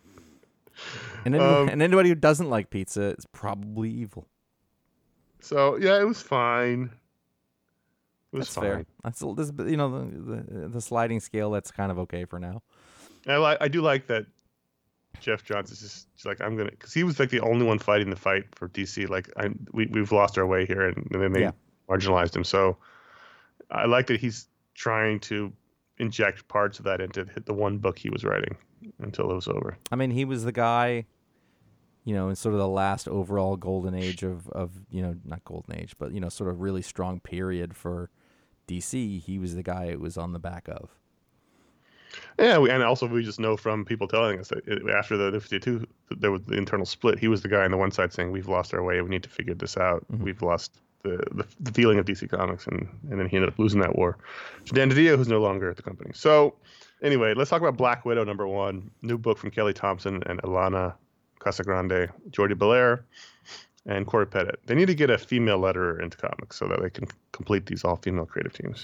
And, any- Um, and anybody who doesn't like pizza is probably evil. so yeah, it was fine. It was That's fine. fair. That's a- this, you know, the, the the sliding scale. That's kind of okay for now. I like, I do like that Jeff Johns is just he's like, I'm gonna, because he was like the only one fighting the fight for D C. Like, I we we've lost our way here, and, and then they Yeah. marginalized him. So I like that he's trying to inject parts of that into the one book he was writing until it was over. I mean, he was the guy, you know, in sort of the last overall golden age of, of you know, not golden age, but, you know, sort of really strong period for D C. He was the guy it was on the back of. Yeah, we, and also we just know from people telling us that it, after the New fifty-two, there was the internal split. He was the guy on the one side saying, "We've lost our way. We need to figure this out. Mhm. We've lost the, the the feeling of D C Comics," and and then he ended up losing that war. To Dan DiDio, who's no longer at the company. So anyway, let's talk about Black Widow number one, new book from Kelly Thompson and Ilana Casagrande, Jordi Belair, and Corey Pettit. They need to get a female letterer into comics so that they can complete these all-female creative teams.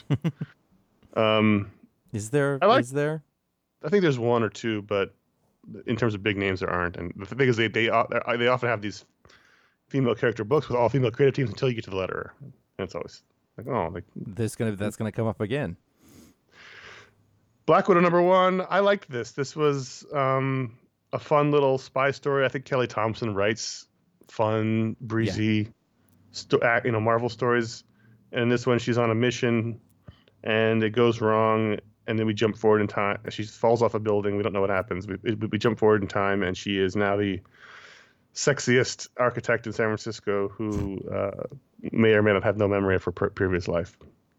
um. Is there? I like- Is there? I think there's one or two, but in terms of big names, there aren't. And the thing is, they they they often have these female character books with all female creative teams until you get to the letterer, and it's always like, oh, like This gonna that's gonna come up again. Black Widow number one. I liked this. This was um, a fun little spy story. I think Kelly Thompson writes fun, breezy, sto- uh, you know, Marvel stories. And this one, she's on a mission, and it goes wrong, and then we jump forward in time. She falls off a building. We don't know what happens. We, we, we jump forward in time, and she is now the sexiest architect in San Francisco who uh, may or may not have no memory of her per- previous life.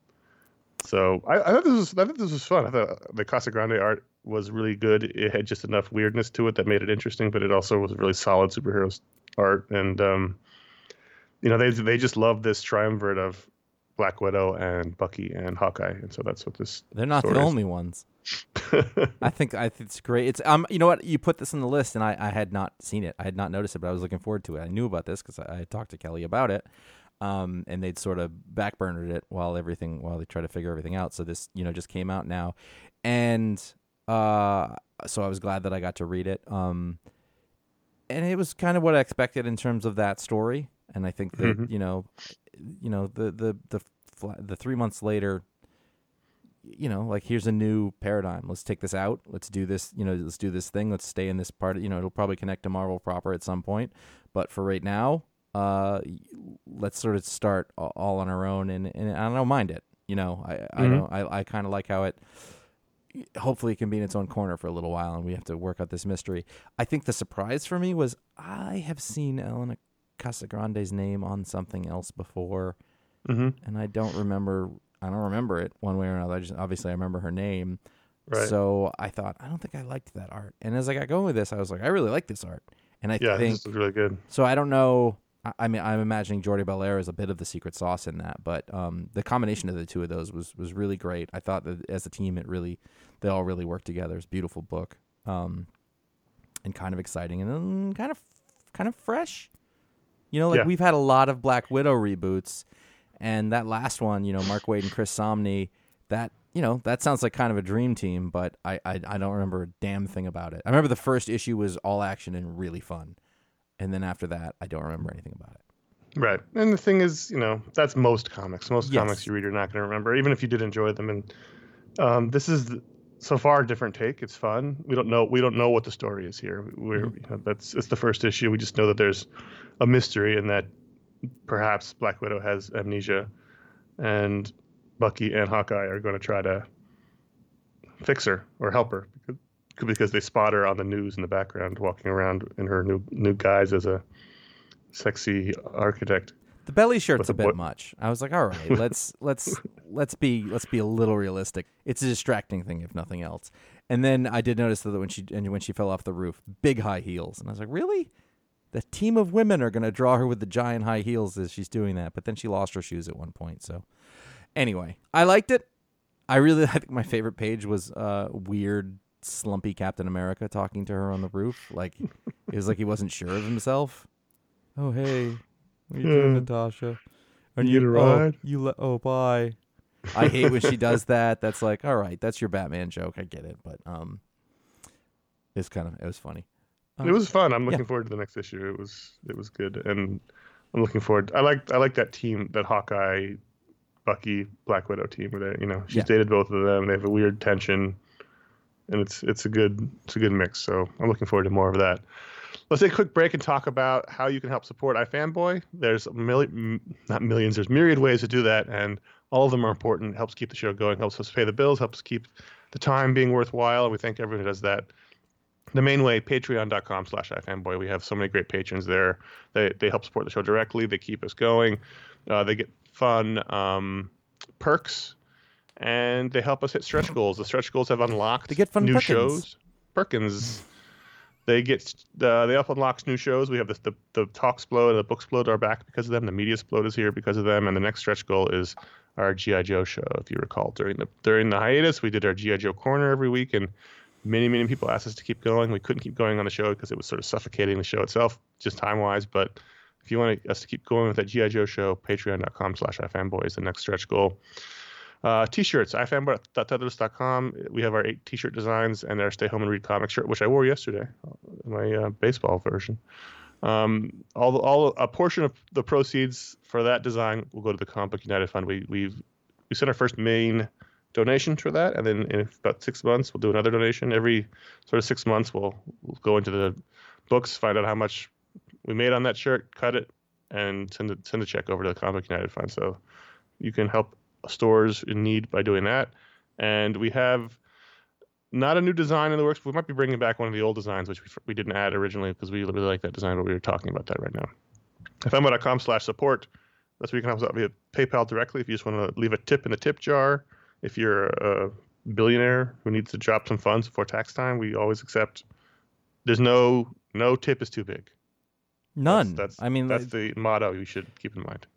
So I, I thought this was I thought this was fun. I thought the Casagrande art was really good. It had just enough weirdness to it that made it interesting, but it also was really solid superhero art. And um, you know, they they just love this triumvirate of Black Widow and Bucky and Hawkeye, and so that's what this. They're not the is. only ones. I think I think it's great. It's um, you know what? You put this on the list, and I, I had not seen it. I had not noticed it, but I was looking forward to it. I knew about this because I, I had talked to Kelly about it. Um, and they'd sort of backburnered it while everything, while they try to figure everything out. So this, you know, just came out now, and uh, so I was glad that I got to read it. Um, and it was kind of what I expected in terms of that story. And I think that mm-hmm. you know, you know, the the the the three months later, you know, like here's a new paradigm. Let's take this out. Let's do this. You know, let's do this thing. Let's stay in this part. You know, it'll probably connect to Marvel proper at some point, but for right now. Uh, let's sort of start all on our own, and, and I don't mind it. You know, I mm-hmm. I don't I, I kind of like how it. Hopefully, it can be in its own corner for a little while, and we have to work out this mystery. I think the surprise for me was I have seen Elena Casagrande's name on something else before, mm-hmm. and I don't remember. I don't remember it one way or another. I just obviously I remember her name. Right. So I thought I don't think I liked that art, and as I got going with this, I was like, I really like this art, and I yeah, think this is really good. So I don't know. I mean, I'm imagining Jordi Belair is a bit of the secret sauce in that, but um, the combination of the two of those was, was really great. I thought that as a team, it really they all really worked together. It's a beautiful book, um, and kind of exciting, and um, kind of kind of fresh. You know, like yeah. we've had a lot of Black Widow reboots, and that last one, you know, Mark Waid and Chris Samnee, that you know that sounds like kind of a dream team, but I I, I don't remember a damn thing about it. I remember the first issue was all action and really fun. And then after that, I don't remember anything about it. Right. And the thing is, you know, that's most comics. Most yes. comics you read, you're not going to remember, even if you did enjoy them. And um, this is so far a different take. It's fun. We don't know. We don't know what the story is here. We're mm-hmm. you know, that's it's the first issue. We just know that there's a mystery and that perhaps Black Widow has amnesia, and Bucky and Hawkeye are going to try to fix her or help her because. Because they spot her on the news in the background, walking around in her new new guise as a sexy architect. The belly shirt's a, a bit boy- much. I was like, all right, let's let's let's be let's be a little realistic. It's a distracting thing, if nothing else. And then I did notice that when she and when she fell off the roof, big high heels, and I was like, really? The team of women are going to draw her with the giant high heels as she's doing that. But then she lost her shoes at one point. So anyway, I liked it. I really I think my favorite page was uh, weird. Slumpy Captain America talking to her on the roof, like it was like he wasn't sure of himself. Oh hey, what are you doing, Natasha? And you, you get a ride? Oh, you le- oh bye. I hate when she does that. That's like, all right, that's your Batman joke. I get it, but um, it's kind of it was funny. Um, it was fun. I'm looking yeah. forward to the next issue. It was it was good, and I'm looking forward. I like I like that team, that Hawkeye, Bucky, Black Widow team. Where they, you know, she's yeah. dated both of them. They have a weird tension. And it's it's a good it's a good mix, so I'm looking forward to more of that. Let's take a quick break and talk about how you can help support iFanboy. There's a million, not millions, there's myriad ways to do that, and all of them are important. It helps keep the show going, helps us pay the bills, helps keep the time being worthwhile, and we thank everyone who does that. The main way, patreon.com slash iFanboy. We have so many great patrons there. They they help support the show directly. They keep us going. Uh, they get fun um, perks. And they help us hit stretch goals. The stretch goals have unlocked they get fun new Perkins. shows. Perkins. They get uh, they help unlock new shows. We have the the, the Talksplode and the Booksplode are back because of them. The Mediasplode is here because of them. And the next stretch goal is our G I. Joe show. If you recall, during the during the hiatus, we did our G I. Joe corner every week, and many many people asked us to keep going. We couldn't keep going on the show because it was sort of suffocating the show itself, just time wise. But if you want us to keep going with that G I. Joe show, patreon.com slash iFanboy is the next stretch goal. Uh, t-shirts, ifanboy dot tethers dot com. We have our eight t-shirt designs and our Stay Home and Read comic shirt, which I wore yesterday, my uh, baseball version. Um, all, all a portion of the proceeds for that design will go to the Comic Book United Fund. We we've we sent our first main donation for that, and then in about six months we'll do another donation. Every sort of six months we'll, we'll go into the books, find out how much we made on that shirt, cut it, and send a, send a check over to the Comic Book United Fund. So you can help stores in need by doing that. And we have not a new design in the works. But we might be bringing back one of the old designs, which we, we didn't add originally because we really like that design, but we were talking about that right now. ephemerate.com slash support. That's where you can help us out via PayPal directly if you just want to leave a tip in the tip jar. If you're a billionaire who needs to drop some funds before tax time, we always accept. There's no no tip is too big. None. That's, that's I mean, that's the motto you should keep in mind.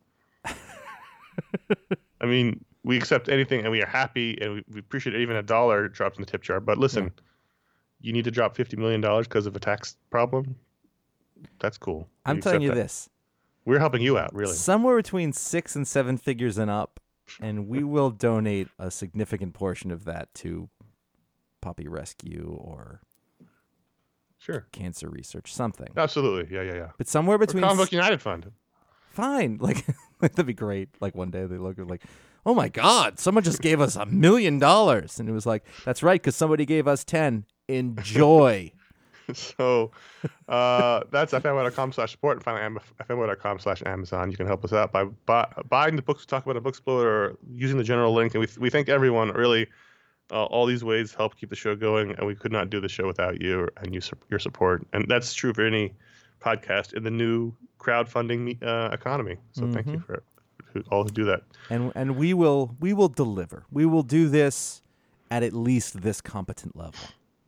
I mean, we accept anything, and we are happy, and we, we appreciate even a dollar dropped in the tip jar. But listen, yeah. you need to drop fifty million dollars because of a tax problem. That's cool. I'm we telling you that. this. We're helping you out, really. Somewhere between six and seven figures and up, and we will donate a significant portion of that to Puppy Rescue or sure cancer research, something. Absolutely, yeah, yeah, yeah. But somewhere between or Comic Book United Fund. Fine, like that'd be great. Like one day they look at like, oh my God, someone just gave us a million dollars, and it was like, that's right, because somebody gave us ten. Enjoy. So uh, that's ephemerate.com slash support, and finally ephemerate.com slash Amazon. You can help us out by, by buying the books we talk about at Booksploder or using the general link. And we we thank everyone. Really, uh, all these ways help keep the show going, and we could not do the show without you and you, your support. And that's true for any podcast in the new crowdfunding uh, economy. So mm-hmm. thank you for who, all who do that. And and we will we will deliver. We will do this at at least this competent level.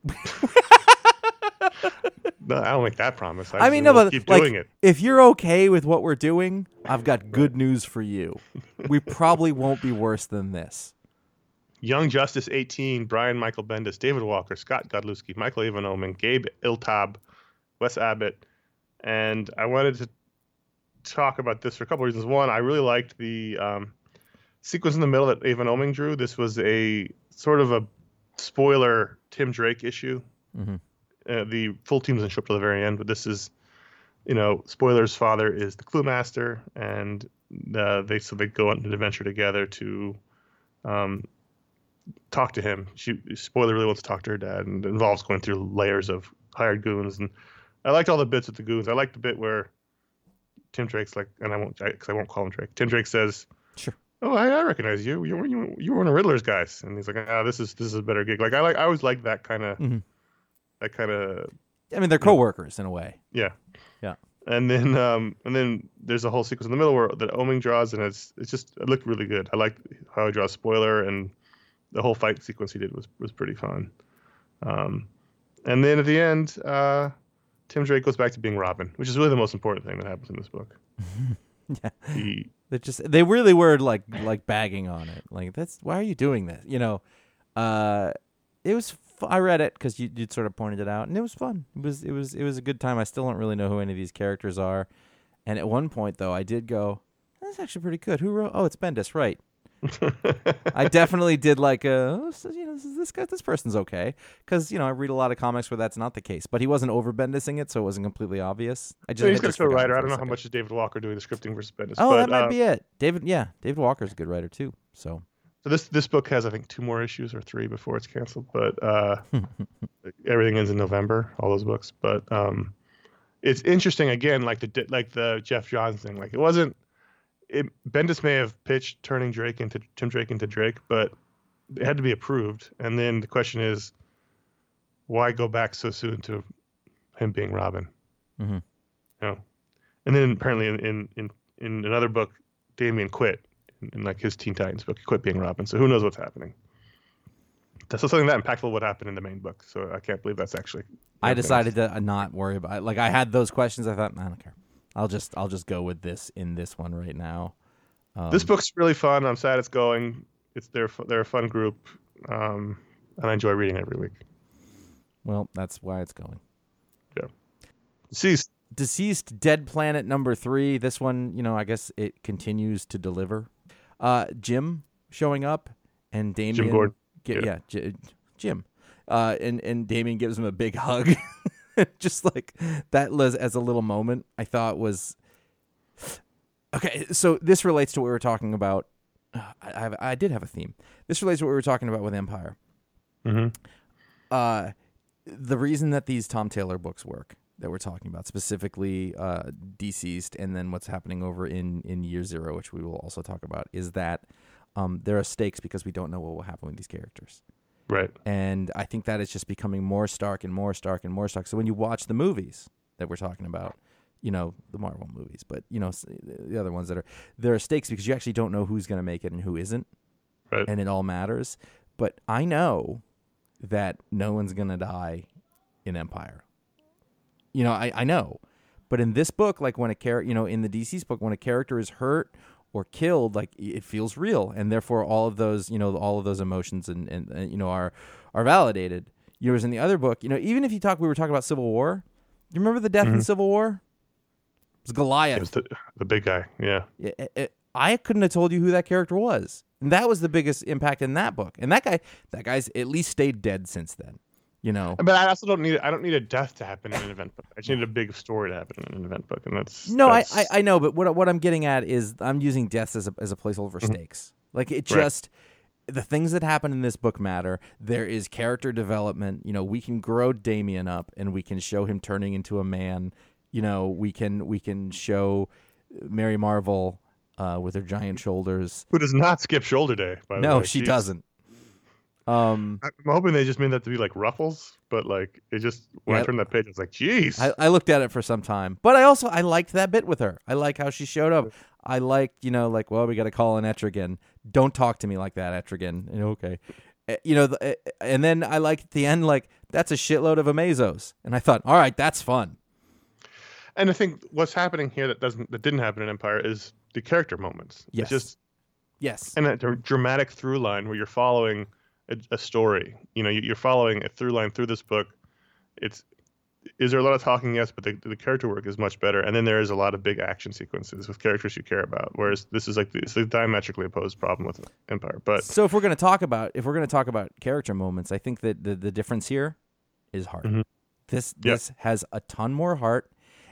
No, I don't make that promise. I, I mean, no, but keep like, doing it. If you're okay with what we're doing, I've got good news for you. We probably won't be worse than this. Young Justice eighteen, Brian Michael Bendis, David Walker, Scott Godlewski, Michael Avon Omen, Gabe Iltab, Wes Abbott, and I wanted to talk about this for a couple of reasons. One, I really liked the um, sequence in the middle that Avon Omen drew. This was a sort of a spoiler Tim Drake issue. Mm-hmm. Uh, the full team doesn't show up till the very end, but this is, you know, spoilers' father is the Clue Master, and uh, they so they go on an adventure together to um, talk to him. She spoiler really wants to talk to her dad, and it involves going through layers of hired goons. And I liked all the bits with the goons. I liked the bit where Tim Drake's like, and I won't, because I, I won't call him Drake. Tim Drake says, "Sure, oh, I, I recognize you. You were you, you were one of Riddler's guys." And he's like, "Ah, this is this is a better gig." Like I like I always like that kind of. Mm-hmm. That kind of. I mean, they're coworkers in a way. Yeah, yeah. And then, um, and then there's a whole sequence in the middle where that Omen draws, and it's it's just it looked really good. I liked how he draws spoiler, and the whole fight sequence he did was was pretty fun. Um, and then at the end, uh, Tim Drake goes back to being Robin, which is really the most important thing that happens in this book. yeah. He, they just they really were like like bagging on it. Like that's why are you doing this? You know, uh, it was. I read it because you you sort of pointed it out, and it was fun. It was it was it was a good time. I still don't really know who any of these characters are, and at one point though, I did go, "That's actually pretty good." Who wrote? Oh, it's Bendis, right? I definitely did like a oh, so, you know this, this guy this person's okay because you know I read a lot of comics where that's not the case, but he wasn't over Bendising it, so it wasn't completely obvious. I just so he's just a writer. I don't know how much is David Walker doing the scripting versus Bendis. Oh, but, that might uh, be it. David, yeah, David Walker's a good writer too. So. So this this book has I think two more issues or three before it's canceled, but uh, everything ends in November. All those books, but um, it's interesting again, like the like the Jeff Johns thing. Like it wasn't. It, Bendis may have pitched turning Drake into Tim Drake into Drake, but it had to be approved. And then the question is, why go back so soon to him being Robin? Mm-hmm. You know? And then apparently in in in, in another book, Damian quit. In like his Teen Titans book, he quit being Robin. So who knows what's happening? That's something that impactful would happen in the main book. So I can't believe that's actually. I decided to not worry about it. Like I had those questions. I thought I don't care. I'll just I'll just go with this in this one right now. Um, this book's really fun. I'm sad it's going. It's they're they're a fun group, um, and I enjoy reading every week. Well, that's why it's going. Yeah. Deceased. Deceased Dead Planet number three. This one, you know, I guess it continues to deliver. Uh, Jim showing up, and Damian. Jim Gordon. Get, yeah, yeah J- Jim. Uh, and, and Damian gives him a big hug. Just like that was as a little moment I thought was. Okay, so this relates to what we were talking about. Uh, I, I, have, I did have a theme. This relates to what we were talking about with Empire. Mm-hmm. Uh, the reason that these Tom Taylor books work that we're talking about, specifically uh, Deceased, and then what's happening over in, in Year Zero, which we will also talk about, is that Um, there are stakes because we don't know what will happen with these characters. Right. And I think that is just becoming more stark and more stark and more stark. So when you watch the movies that we're talking about, you know, the Marvel movies, but, you know, the other ones that are, there are stakes because you actually don't know who's going to make it and who isn't. Right. And it all matters. But I know that no one's going to die in Empire. You know, I, I know. But in this book, like when a character, you know, in the D C's book, when a character is hurt or killed, like it feels real, and therefore all of those, you know, all of those emotions and, and, and you know are are validated. Whereas in the other book, you know, even if you talk, we were talking about Civil War. You remember the death mm-hmm. in Civil War? It was Goliath. It was the, the big guy. Yeah. It, it, it, I couldn't have told you who that character was, and that was the biggest impact in that book. And that guy, that guy's at least stayed dead since then. You know, but I also don't need I don't need a death to happen in an event book. I just need a big story to happen in an event book, and that's no. that's... I, I I know, but what what I'm getting at is I'm using deaths as a as a placeholder for mm-hmm. stakes. Like it just right. the things that happen in this book matter. There is character development. You know, we can grow Damian up, and we can show him turning into a man. You know, we can we can show Mary Marvel uh, with her giant shoulders. Who does not skip shoulder day? By the no, way. she Jeez. doesn't. Um, I'm hoping they just mean that to be like ruffles, but like it just when yeah, I turned that page, I was like, "Jeez." I, I looked at it for some time, but I also I liked that bit with her. I like how she showed up. I liked, you know, like, well, we got to call in Etrigan. Don't talk to me like that, Etrigan. And, okay, uh, you know, the, uh, and then I liked at the end, like that's a shitload of Amazos, and I thought, all right, that's fun. And I think what's happening here that doesn't that didn't happen in Empire is the character moments. Yes. It's just yes, and a dramatic through line where you're following a, a story. You know, you're following a through line through this book. It's is there a lot of talking? Yes, but the, the character work is much better. And then there is a lot of big action sequences with characters you care about. Whereas this is like the, it's the diametrically opposed problem with Empire. But so if we're going to talk about if we're going to talk about character moments, I think that the, the difference here is heart. Mm-hmm. This Yep. this has a ton more heart,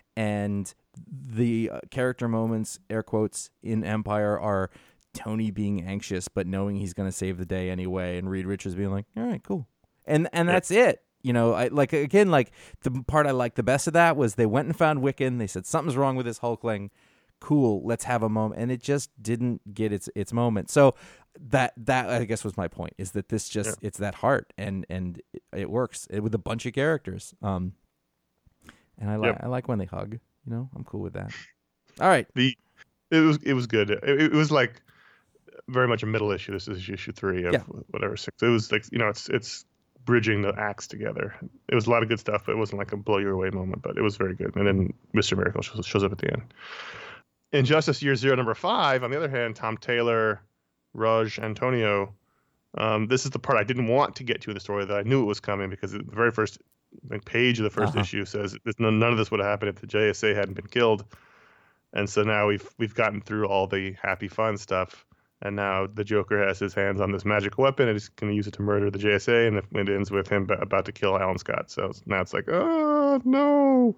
and the uh, character moments, air quotes, in Empire are Tony being anxious but knowing he's going to save the day anyway, and Reed Richards being like, all right, cool, and and that's yep. it. You know, I like again, like the part I liked the best of that was they went and found Wiccan. They said something's wrong with this Hulkling. Cool, let's have a moment, and it just didn't get its its moment. So that that I guess was my point, is that this just yeah. it's that heart, and and it, it works it, with a bunch of characters. Um, and I like yep. I like when they hug. You know, I'm cool with that. All right, the it was it was good. It, it was like very much a middle issue. This is issue three of yeah. whatever six. It was like, you know, it's it's. bridging the acts together. It was a lot of good stuff, but it wasn't like a blow you away moment, but it was very good. And then Mister Miracle shows, shows up at the end. Injustice Year Zero, number five, on the other hand, Tom Taylor, Raj Antonio. Um, this is the part I didn't want to get to in the story that I knew it was coming, because the very first like, page of the first uh-huh. issue says none of this would have happened if the J S A hadn't been killed. And so now we've we've gotten through all the happy fun stuff. And now the Joker has his hands on this magic weapon, and he's going to use it to murder the J S A, and it ends with him about to kill Alan Scott. So now it's like, oh, no.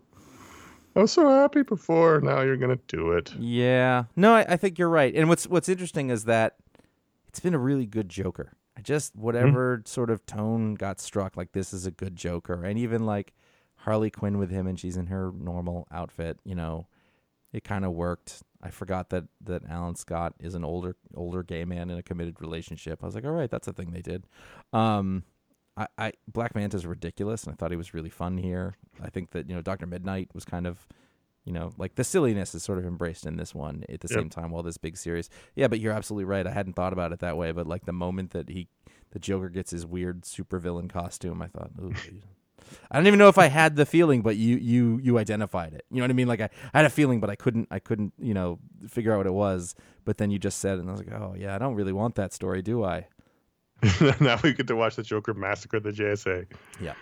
I was so happy before. Now you're going to do it. Yeah. No, I, I think you're right. And what's what's interesting is that it's been a really good Joker. I just, whatever mm-hmm. sort of tone got struck, like this is a good Joker. And even like Harley Quinn with him, and she's in her normal outfit, you know, it kind of worked. I forgot that, that Alan Scott is an older older gay man in a committed relationship. I was like, all right, that's a thing they did. Um, I, I Black Manta's ridiculous, and I thought he was really fun here. I think that, you know, Doctor Midnight was kind of, you know, like the silliness is sort of embraced in this one at the yep. same time while this big series. Yeah, but you're absolutely right. I hadn't thought about it that way, but like the moment that he, the Joker gets his weird supervillain costume, I thought, ooh, I don't even know if I had the feeling, but you you you identified it. You know what I mean? Like I, I had a feeling, but I couldn't I couldn't you know figure out what it was. But then you just said it, and I was like, oh yeah, I don't really want that story, do I? Now we get to watch the Joker massacre the J S A. Yeah.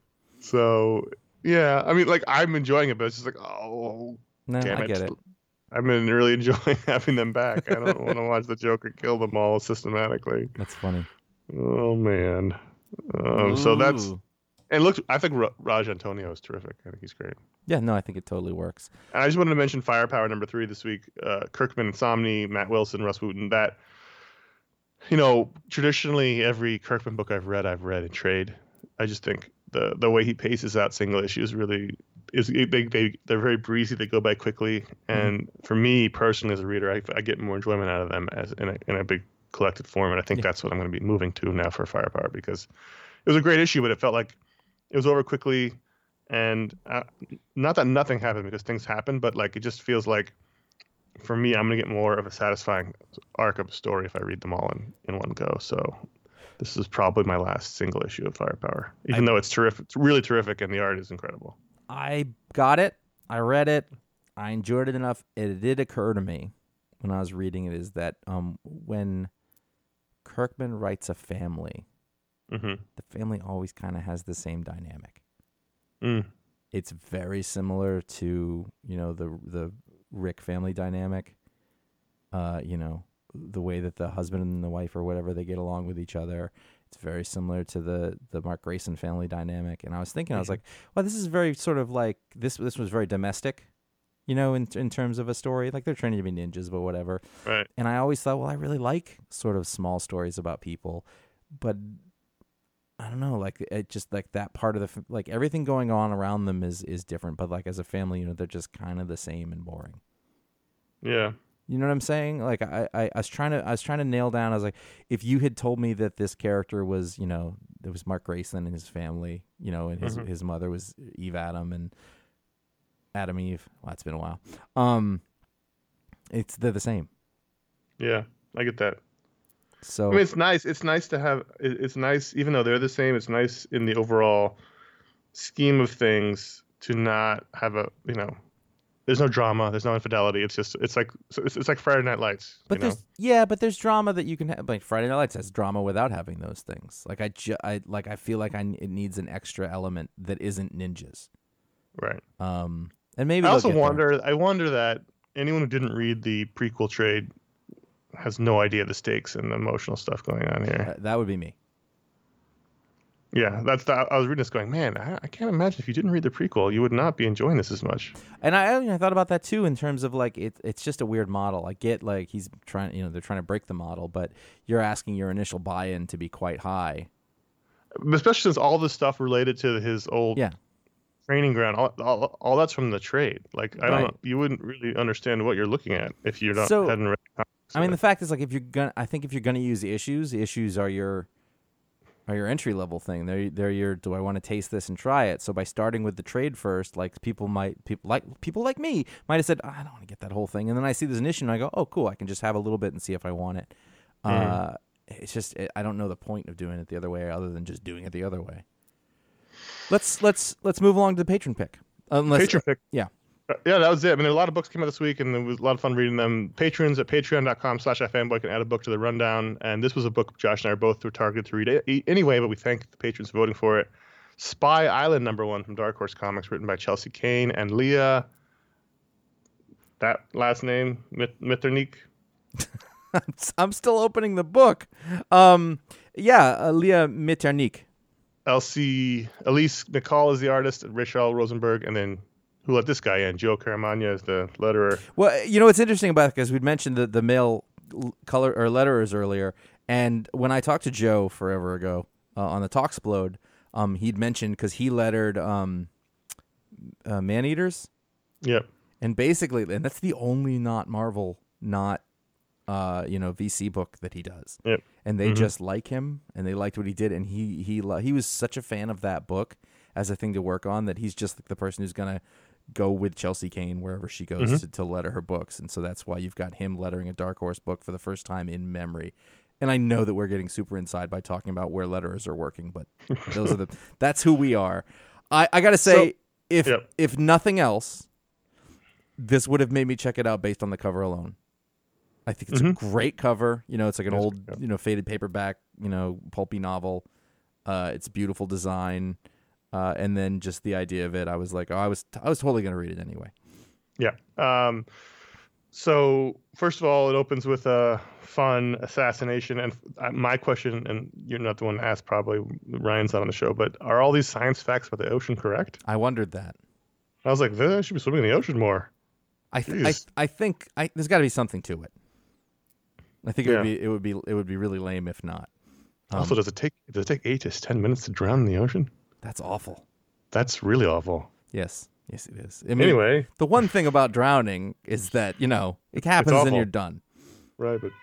So yeah, I mean, like I'm enjoying it, but it's just like, oh, no, damn I it. get it. I've been really enjoying having them back. I don't want to watch the Joker kill them all systematically. That's funny. Oh man. Um, so that's. And look, I think Raj Antonio is terrific. I think he's great. Yeah, no, I think it totally works. And I just wanted to mention Firepower number three this week. Uh, Kirkman, Somni, Matt Wilson, Russ Wooten. That, you know, traditionally every Kirkman book I've read, I've read in trade. I just think the the way he paces out single issues really is they, they they're very breezy. They go by quickly. And mm-hmm. for me personally as a reader, I, I get more enjoyment out of them as in a in a big collected form, and I think Yeah. that's what I'm going to be moving to now for Firepower, because it was a great issue, but it felt like it was over quickly, and uh, not that nothing happened, because things happen, but like it just feels like, for me, I'm going to get more of a satisfying arc of a story if I read them all in, in one go. So this is probably my last single issue of Firepower, even I, though it's terrific. It's really terrific, and the art is incredible. I got it. I read it. I enjoyed it enough. It did occur to me when I was reading it is that um, when Kirkman writes a family, Mm-hmm. the family always kind of has the same dynamic. Mm. It's very similar to, you know, the the Rick family dynamic. Uh, you know, the way that the husband and the wife or whatever, they get along with each other. It's very similar to the the Mark Grayson family dynamic. And I was thinking, I was like, well, this is very sort of like this. This was very domestic, you know, in in terms of a story. Like they're training to be ninjas, but whatever. Right. And I always thought, well, I really like sort of small stories about people, but I don't know, like it just like that part of the f- like everything going on around them is is different. But like as a family, you know, they're just kind of the same and boring. Yeah. You know what I'm saying? Like I, I, I was trying to I was trying to nail down. I was like, if you had told me that this character was, you know, there was Mark Grayson and his family, you know, and his Mhm. his mother was Eve Adam and Adam Eve. Well, it's been a while. Um, it's they're the same. Yeah. I get that. So I mean, it's nice. It's nice to have. it- It's nice, even though they're the same. It's nice in the overall scheme of things to not have a, you know, there's no drama. There's no infidelity. It's just, it's like, it's, it's like Friday Night Lights. But you know? there's yeah, but there's drama that you can have. Like Friday Night Lights has drama without having those things. Like I, ju- I like I feel like I it needs an extra element that isn't ninjas. Right. Um, and maybe I they'll also get there. wonder. I wonder that anyone who didn't read the prequel trade has no idea the stakes and the emotional stuff going on here. Uh, that would be me. Yeah, that's the, I was reading this going, man, I, I can't imagine if you didn't read the prequel, you would not be enjoying this as much. And I, I thought about that too in terms of like it, it's just a weird model. I get like he's trying, you know, they're trying to break the model, but you're asking your initial buy-in to be quite high. Especially since all this stuff related to his old Yeah. training ground, all, all, all that's from the trade. Like, I don't Right. know, you wouldn't really understand what you're looking at if you not So, hadn't read the comics. I mean, the fact is, like, if you're gonna, I think if you're gonna use the issues, the issues are your, are your entry level thing. They're they're your. Do I want to taste this and try it? So by starting with the trade first, like people might people like people like me might have said, oh, I don't want to get that whole thing, and then I see there's an issue and I go, oh, cool, I can just have a little bit and see if I want it. Mhm. Uh, it's just it, I don't know the point of doing it the other way, other than just doing it the other way. Let's let's let's move along to the patron pick. Unless, Patron pick. yeah. Uh, yeah, that was it. I mean, there were a lot of books came out this week, and it was a lot of fun reading them. Patrons at patreon.com slash ifanboy can add a book to the rundown, and this was a book Josh and I are both were targeted to read a- anyway, but we thank the patrons for voting for it. Spy Island number one from Dark Horse Comics, written by Chelsea Kane and Leah, that last name, Mit- Mitternick. I'm still opening the book. Um, yeah, uh, Leah Mitternick. Elsie, Elise McCall is the artist, Rachel Rosenberg, and then who let this guy in? Joe Caramagna is the letterer. Well, you know what's interesting about it, because we'd mentioned the the male l- color or letterers earlier, and when I talked to Joe forever ago uh, on the Talksplode, um, he'd mentioned because he lettered um, uh, Maneaters, Yep. and basically, and that's the only not Marvel, not uh, you know V C book that he does. Yep. And they Mhm. just like him, and they liked what he did, and he he lo- he was such a fan of that book as a thing to work on that he's just the person who's gonna go with Chelsea Kane wherever she goes Mhm. to, to letter her books, and so that's why you've got him lettering a Dark Horse book for the first time in memory. And I know that we're getting super inside by talking about where letterers are working, but those are the that's who we are. I, I gotta say, So- if Yep. if nothing else, this would have made me check it out based on the cover alone. I think it's Mhm. a great cover. You know, it's like an It is a old, great cover. you know, faded paperback, you know, pulpy novel. Uh, it's beautiful design, uh, and then just the idea of it. I was like, oh, I was, I was totally gonna read it anyway. Yeah. Um, so first of all, it opens with a fun assassination, and uh, my question, and you're not the one to ask, probably Ryan's not on the show, but are all these science facts about the ocean correct? I wondered that. I was like, I should be swimming in the ocean more. I, th- I, Jeez. I think I, there's got to be something to it. I think it Yeah. would be, it would be, it would be really lame if not. Um, Also, does it take does it take eight to ten minutes to drown in the ocean? That's awful. That's really awful. Yes, yes, it is. I mean, Anyway, the one thing about drowning is that you know it happens and awful. you're done. right, but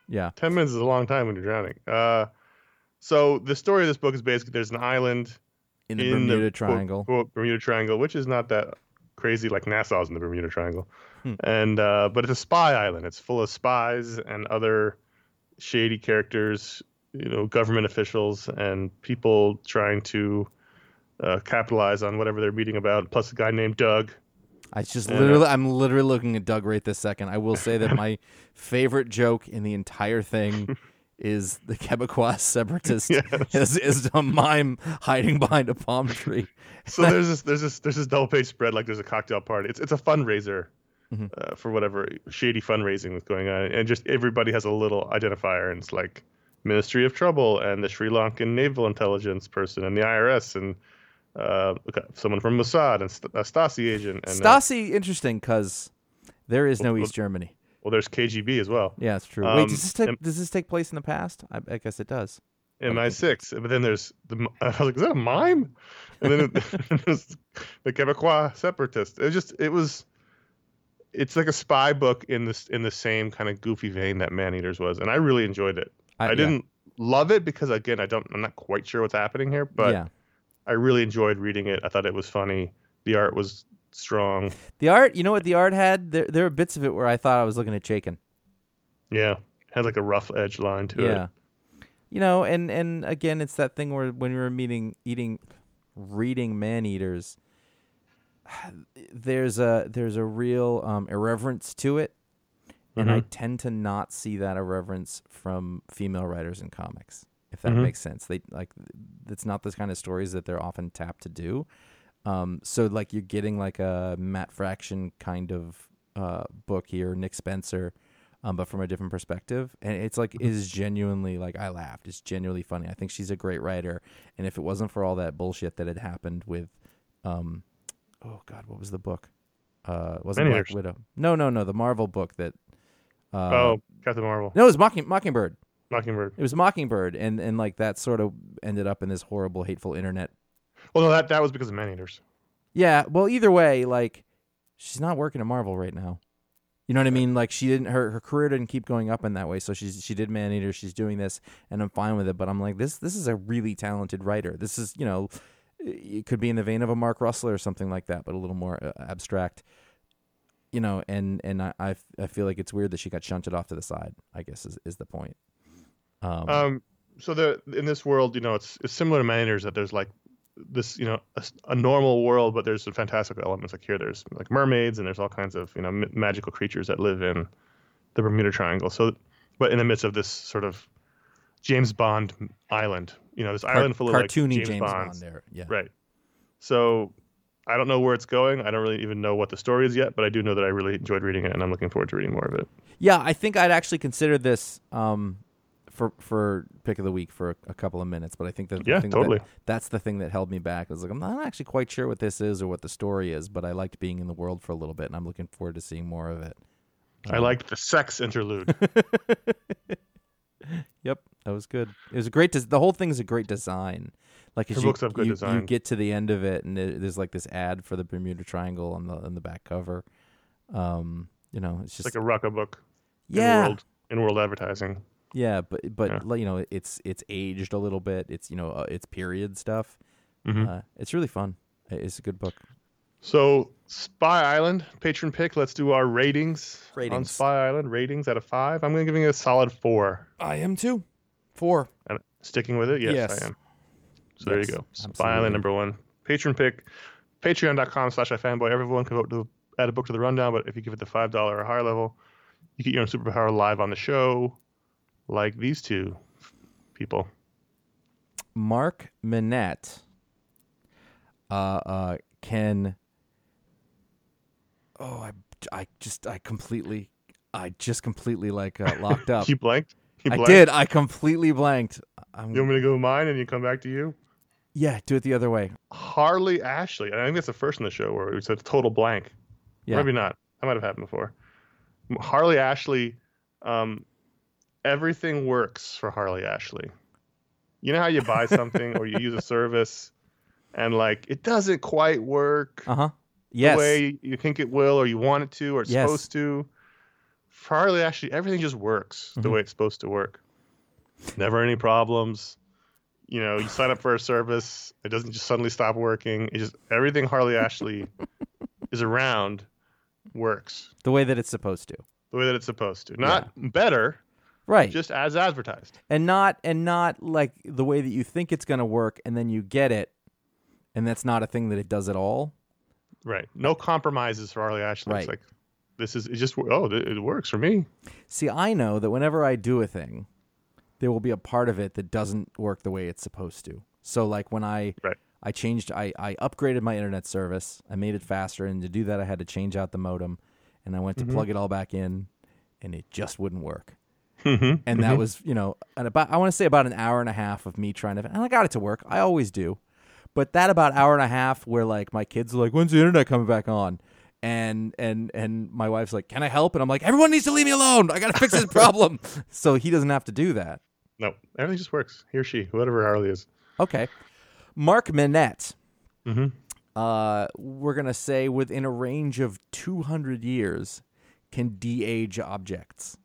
Yeah. ten minutes is a long time when you're drowning. Uh, so the story of this book is basically there's an island In the in Bermuda the Triangle. Quote, quote, Bermuda Triangle, which is not that crazy. Like Nassau's in the Bermuda Triangle, Hmm. and uh, but it's a spy island. It's full of spies and other shady characters, you know, government officials and people trying to uh, capitalize on whatever they're meeting about. Plus, a guy named Doug. I just And, literally, uh, I'm literally looking at Doug right this second. I will say that my favorite joke in the entire thing is the Quebecois separatist Yes. is, is a mime hiding behind a palm tree. So there's this there's this there's this double page spread like there's a cocktail party. It's it's a fundraiser Mhm. uh, for whatever shady fundraising that's going on, and just everybody has a little identifier, and it's like Ministry of Trouble and the Sri Lankan Naval Intelligence person and the I R S and uh, someone from Mossad and St- a Stasi agent. And, uh, Stasi, interesting because there is no Well, East Germany. well, there's K G B as well. Yeah, it's true. um, Wait, does this take and- does this take place in the past? I, I guess it does. M I six, but then there's the. I was like, is that a mime? And then it, there's the Quebecois separatist. It was just, it was, it's like a spy book in this in the same kind of goofy vein that Maneaters was, and I really enjoyed it. I, I, yeah. didn't love it because again, I don't, I'm not quite sure what's happening here, but yeah. I really enjoyed reading it. I thought it was funny. The art was strong. The art, you know what the art had? There, there were bits of it where I thought I was looking at Chaykin. Yeah, had like a rough edge line to Yeah. it. You know, and, and again, it's that thing where when we were meeting, eating, reading Man-Eaters, there's a there's a real um, irreverence to it, and I Mhm. tend to not see that irreverence from female writers in comics. If that Mhm. makes sense, they like it's not this kind of stories that they're often tapped to do. Um, so like you're getting like a Matt Fraction kind of uh, book here, Nick Spencer. Um, but from a different perspective, and it's like it is genuinely like I laughed. It's genuinely funny. I think she's a great writer, and if it wasn't for all that bullshit that had happened with, um, oh god, what was the book? Uh, it wasn't Black Man-Eaters. Widow? No, no, no, the Marvel book that. Uh, oh, Captain Marvel, no, it was Mocking Mockingbird. Mockingbird. It was Mockingbird, and and like that sort of ended up in this horrible, hateful internet. Well, no, that that was because of Maneaters. Yeah, well, either way, like she's not working at Marvel right now. You know what I mean? Like she didn't, her, her career didn't keep going up in that way. So she's she did Man-Eater. She's doing this, and I'm fine with it. But I'm like, this this is a really talented writer. This is, you know, it could be in the vein of a Mark Russell or something like that, but a little more uh, abstract. You know, and and I, I I feel like it's weird that she got shunted off to the side, I guess is, is the point. Um, Um, so the in this world, you know, it's it's similar to Maneaters that there's like this, you know, a, a normal world, but there's some fantastical elements. Like here, there's like mermaids and there's all kinds of, you know, m- magical creatures that live in the Bermuda Triangle. So, but in the midst of this sort of James Bond island, you know, this car- island full of like cartoony James, James Bond Bonds. there. Yeah. Right. So I don't know where it's going. I don't really even know what the story is yet, but I do know that I really enjoyed reading it, and I'm looking forward to reading more of it. Yeah, I think I'd actually consider this um, for for pick of the week for a, a couple of minutes. But I think that the Yeah, thing totally. that, that's the thing that held me back. I was like, I'm not actually quite sure what this is or what the story is, but I liked being in the world for a little bit, and I'm looking forward to seeing more of it. I Um, liked the sex interlude. Yep, that was good. It was a great. Des- the whole thing is a great design. Like as Her you, books have good you, design. you get to the end of it, and it, there's like this ad for the Bermuda Triangle on the on the back cover. Um, you know, it's It's just like a Rucka book in yeah, world in world advertising. yeah, but but Yeah. like, you know, it's it's aged a little bit. It's, you know, uh, it's period stuff. Mhm. Uh, it's really fun. It's a good book. So Spy Island, patron pick. Let's do our ratings, on Ratings. Spy Island. Ratings out of five. I'm going to give it a solid four. I am too. Four. And sticking with it, yes, Yes. I am. So there Yes, you go. Spy absolutely. Island number one. Patron pick. Patreon.com slash iFanboy. Everyone can vote to add a book to the rundown, but if you give it the five dollar or higher level, you get your own superpower live on the show, like these two people. Mark Minette uh, uh, can. Oh, I, I just, I completely, I just completely like uh, locked up. You blanked? You I blanked? did. I completely blanked. I'm, You want me to go mine and you come back to you? yeah, do it the other way. Harley Ashley. I think that's the first in the show where it's a total blank. Yeah. Maybe not. That might have happened before. Harley Ashley, um, everything works for Harley Ashley. You know how you buy something or you use a service and like it doesn't quite work Uh huh. Yes. the way you think it will or you want it to or it's Yes. supposed to. for Harley Ashley, everything just works Mm-hmm. the way it's supposed to work. Never any problems. You know, you sign up for a service, it doesn't just suddenly stop working. It just everything Harley Ashley is around works The way that it's supposed to. the way that it's supposed to. Not better, Right. just as advertised. and not and not like the way that you think it's going to work and then you get it and that's not a thing that it does at all. Right. No compromises for Harley Ashley. Right. It's like this is it just oh it, it works for me. See, I know that whenever I do a thing, there will be a part of it that doesn't work the way it's supposed to. So like when I Right. I changed I, I upgraded my internet service, I made it faster, and to do that I had to change out the modem, and I went to plug it all back in and it just wouldn't work. Mm-hmm. And that was, you know, and about I want to say about an hour and a half of me trying to and I got it to work. I always do. But that about hour and a half where like my kids are like, when's the internet coming back on? And and and my wife's like, can I help? And I'm like, everyone needs to leave me alone. I gotta fix this problem. So he doesn't have to do that. No, everything just works. He or she, whoever Harley is. Okay. Mark Minette. Mm-hmm. Uh, we're gonna say within a range of two hundred years can de-age objects.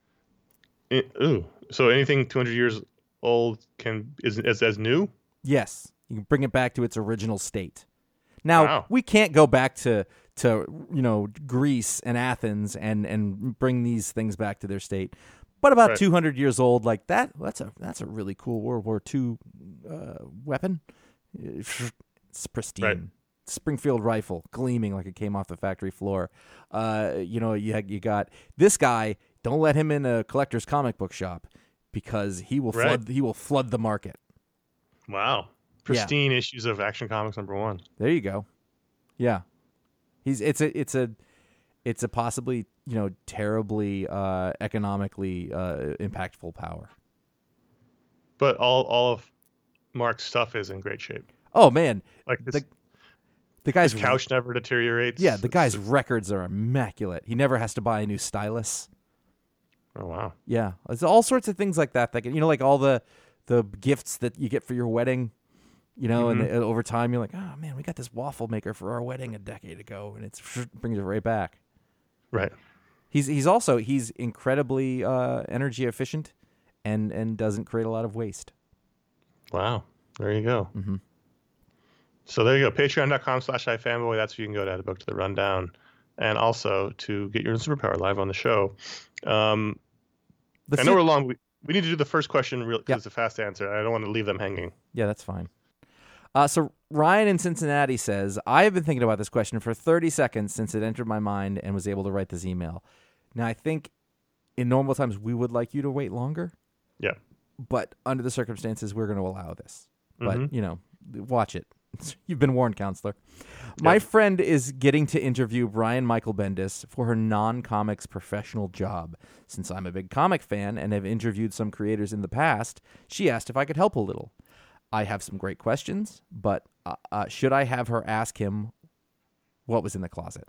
It, ooh, so anything two hundred years old can is as as new. Yes, you can bring it back to its original state. Now Wow. we can't go back to to you know Greece and Athens and and bring these things back to their state, but about Right. two two hundred years old, like that. That's a that's a really cool World War Two uh, weapon. It's pristine. Right. Springfield rifle, gleaming like it came off the factory floor. Uh, you know, you you got this guy. Don't let him in a collector's comic book shop because he will Right. flood. He will flood the market. Wow, pristine issues of Action Comics number one. There you go. Yeah, he's it's a it's a it's a possibly you know terribly uh, economically uh, impactful power. But all all of Mark's stuff is in great shape. Oh man, Like this, the the guy's his couch never deteriorates. yeah the guy's It's- records are immaculate. He never has to buy a new stylus. Oh wow. Yeah, it's all sorts of things like that. That can, you know, like all the the gifts that you get for your wedding. You know, and, and over time you're like, oh man, we got this waffle maker for our wedding a decade ago, and it brings it right back. Right. He's he's also he's incredibly uh, energy efficient, and and doesn't create a lot of waste. Wow. There you go. Mm-hmm. So there you go. Patreon.com slash iFanboy. That's where you can go to add a book to the rundown. And also to get your superpower live on the show. Um, The I know su- we're long. We, we need to do the first question real because Yeah. it's a fast answer. I don't want to leave them hanging. Yeah, that's fine. Uh, so Ryan in Cincinnati says, I have been thinking about this question for thirty seconds since it entered my mind and was able to write this email. Now, I think in normal times we would like you to wait longer, Yeah. but under the circumstances, we're going to allow this. But, Mhm. you know, watch it. You've been warned, counselor. My friend is getting to interview Brian Michael Bendis for her non-comics professional job. Since I'm a big comic fan and have interviewed some creators in the past, she asked if I could help a little. I have some great questions, but uh, uh, should I have her ask him what was in the closet?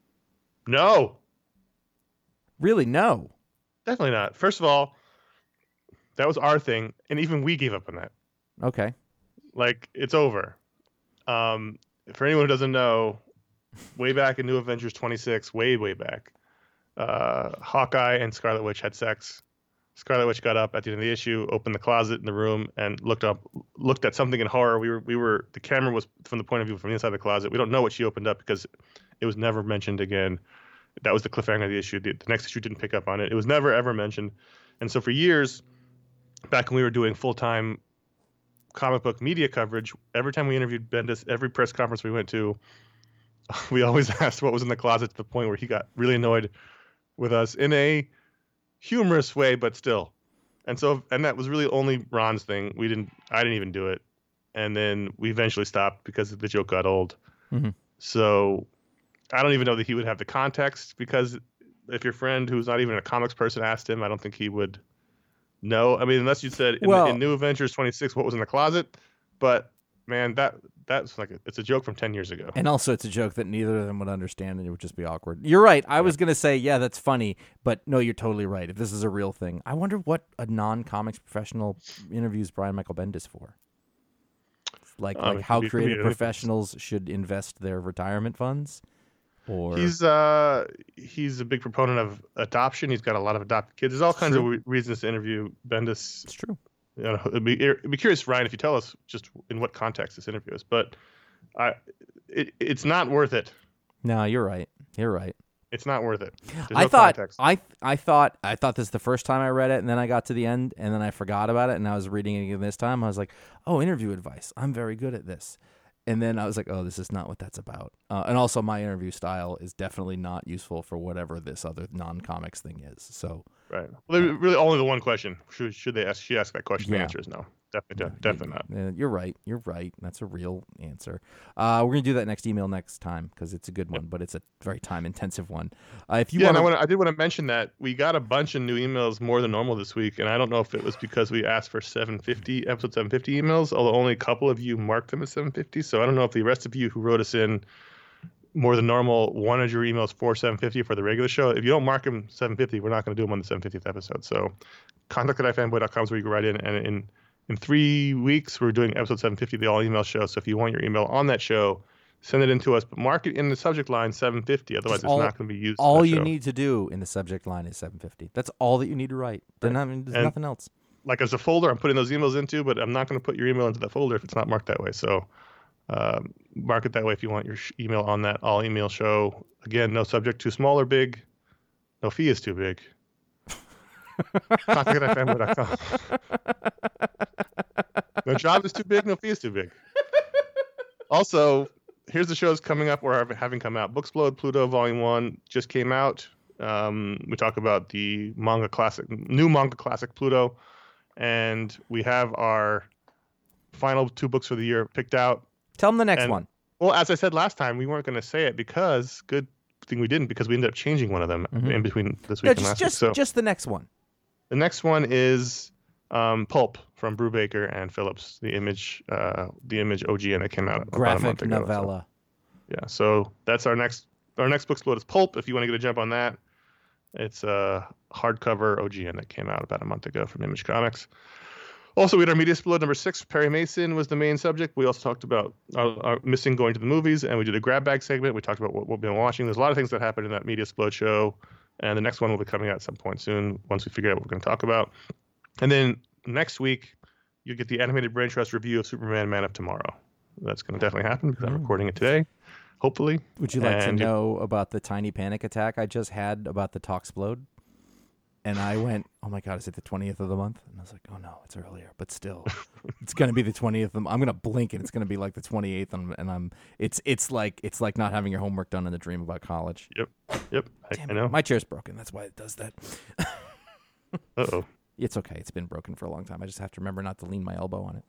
No, Really, no. definitely not. First of all, that was our thing. And even we gave up on that. Okay. Like, it's over. Um, for anyone who doesn't know, way back in New Avengers twenty-six, way, way back, uh, Hawkeye and Scarlet Witch had sex. Scarlet Witch got up at the end of the issue, opened the closet in the room, and looked up, looked at something in horror. We were, we were, the camera was from the point of view from inside the closet. We don't know what she opened up because it was never mentioned again. That was the cliffhanger of the issue. The, the next issue didn't pick up on it. It was never ever mentioned. And so for years, back when we were doing full time comic book media coverage, every time we interviewed Bendis, every press conference we went to, we always asked what was in the closet to the point where he got really annoyed with us in a humorous way, but still. And so, and that was really only Ron's thing. We didn't, I didn't even do it. And then we eventually stopped because the joke got old. Mhm. So I don't even know that he would have the context, because if your friend who's not even a comics person asked him, I don't think he would know. I mean, unless you said in, Well- in New Avengers twenty-six, what was in the closet. But man, that that's like a, it's a joke from ten years ago. And also, it's a joke that neither of them would understand, and it would just be awkward. You're right. I was going to say, yeah, that's funny, but no, you're totally right. If this is a real thing, I wonder what a non-comics professional interviews Brian Michael Bendis for. Like, Um, like it could how be- it could be creative anything. professionals should invest their retirement funds. Or He's uh he's a big proponent of adoption. He's got a lot of adopted kids. There's all kinds True. of re- reasons to interview Bendis. it's true. You know, it'd be, it'd be curious, Ryan, if you tell us just in what context this interview is. But I, it, it's not worth it. No, you're right. You're right. It's not worth it. There's I no thought context. I I thought I thought this the first time I read it, and then I got to the end, and then I forgot about it, and I was reading it again this time. I was like, oh, interview advice. I'm very good at this. And then I was like, oh, this is not what that's about. Uh, and also, my interview style is definitely not useful for whatever this other non-comics thing is. So, Right. Well, there- really only the one question. Should, should they ask? She asked that question. Yeah. The answer is no. Definitely, de- definitely not. uh, you're right. You're right. That's a real answer. Uh, we're gonna do that next email next time because it's a good one, but it's a very time-intensive one. Uh, if you Yeah, want, and I, wanna, I did want to mention that we got a bunch of new emails more than normal this week, and I don't know if it was because we asked for seven fifty episode seven fifty emails, although only a couple of you marked them as seven fifty. So I don't know if the rest of you who wrote us in more than normal wanted your emails for seven fifty for the regular show. If you don't mark them seven fifty, we're not going to do them on the seven fiftieth episode. So contact at ifanboy dot com is where you can write in, and in in three weeks we're doing episode seven fifty, the all email show. So if you want your email on that show, send it in to us, but mark it in the subject line seven fifty. Otherwise, Just it's all- not going to be used. in all that you show. need to do in the subject line is seven fifty. That's all that you need to write. Then I mean, there's And- nothing else. Like as a folder, I'm putting those emails into, but I'm not going to put your email into that folder if it's not marked that way. So um, mark it that way if you want your sh- email on that all email show. Again, no subject too small or big. No fee is too big. Contact at ifanboy dot com. No job is too big. No fee is too big. Also, here's the shows coming up or have- having come out. Booksplode Pluto Volume One just came out. Um, we talk about the manga classic, new manga classic Pluto, and we have our final two books for the year picked out. Tell them the next And- one. Well, as I said last time, we weren't going to say it because good thing we didn't because we ended up changing one of them Mhm. in between this week No, and just last just week. So just the next one. the next one is um, Pulp from Brubaker and Phillips, the image, uh, the image O G N that came out about a Graphic month ago. So- novella. yeah, so that's our next our next book split is Pulp. If you want to get a jump on that, it's a hardcover O G N that came out about a month ago from Image Comics. Also, we had our media split number six. Perry Mason was the main subject. We also talked about our, our missing going to the movies, and we did a grab bag segment. We talked about what we've been watching. There's a lot of things that happened in that media split show, and the next one will be coming out at some point soon once we figure out what we're going to talk about. And then next week, you get the animated Brain Trust review of Superman Man of Tomorrow. That's going to definitely happen because I'm Mm. recording it today, hopefully. Would you like And to you- know about the tiny panic attack I just had about the Talksplode? And I went, oh my God, is it the twentieth of the month? And I was like, oh no, it's earlier, but still, it's gonna be the twentieth. I'm gonna blink and it's gonna be like the twenty-eighth, and, and I'm, it's, it's like, it's like not having your homework done in a dream about college. Yep. Yep. I, Damn I it, know. my chair's broken. That's why it does that. Uh oh. It's okay. It's been broken for a long time. I just have to remember not to lean my elbow on it.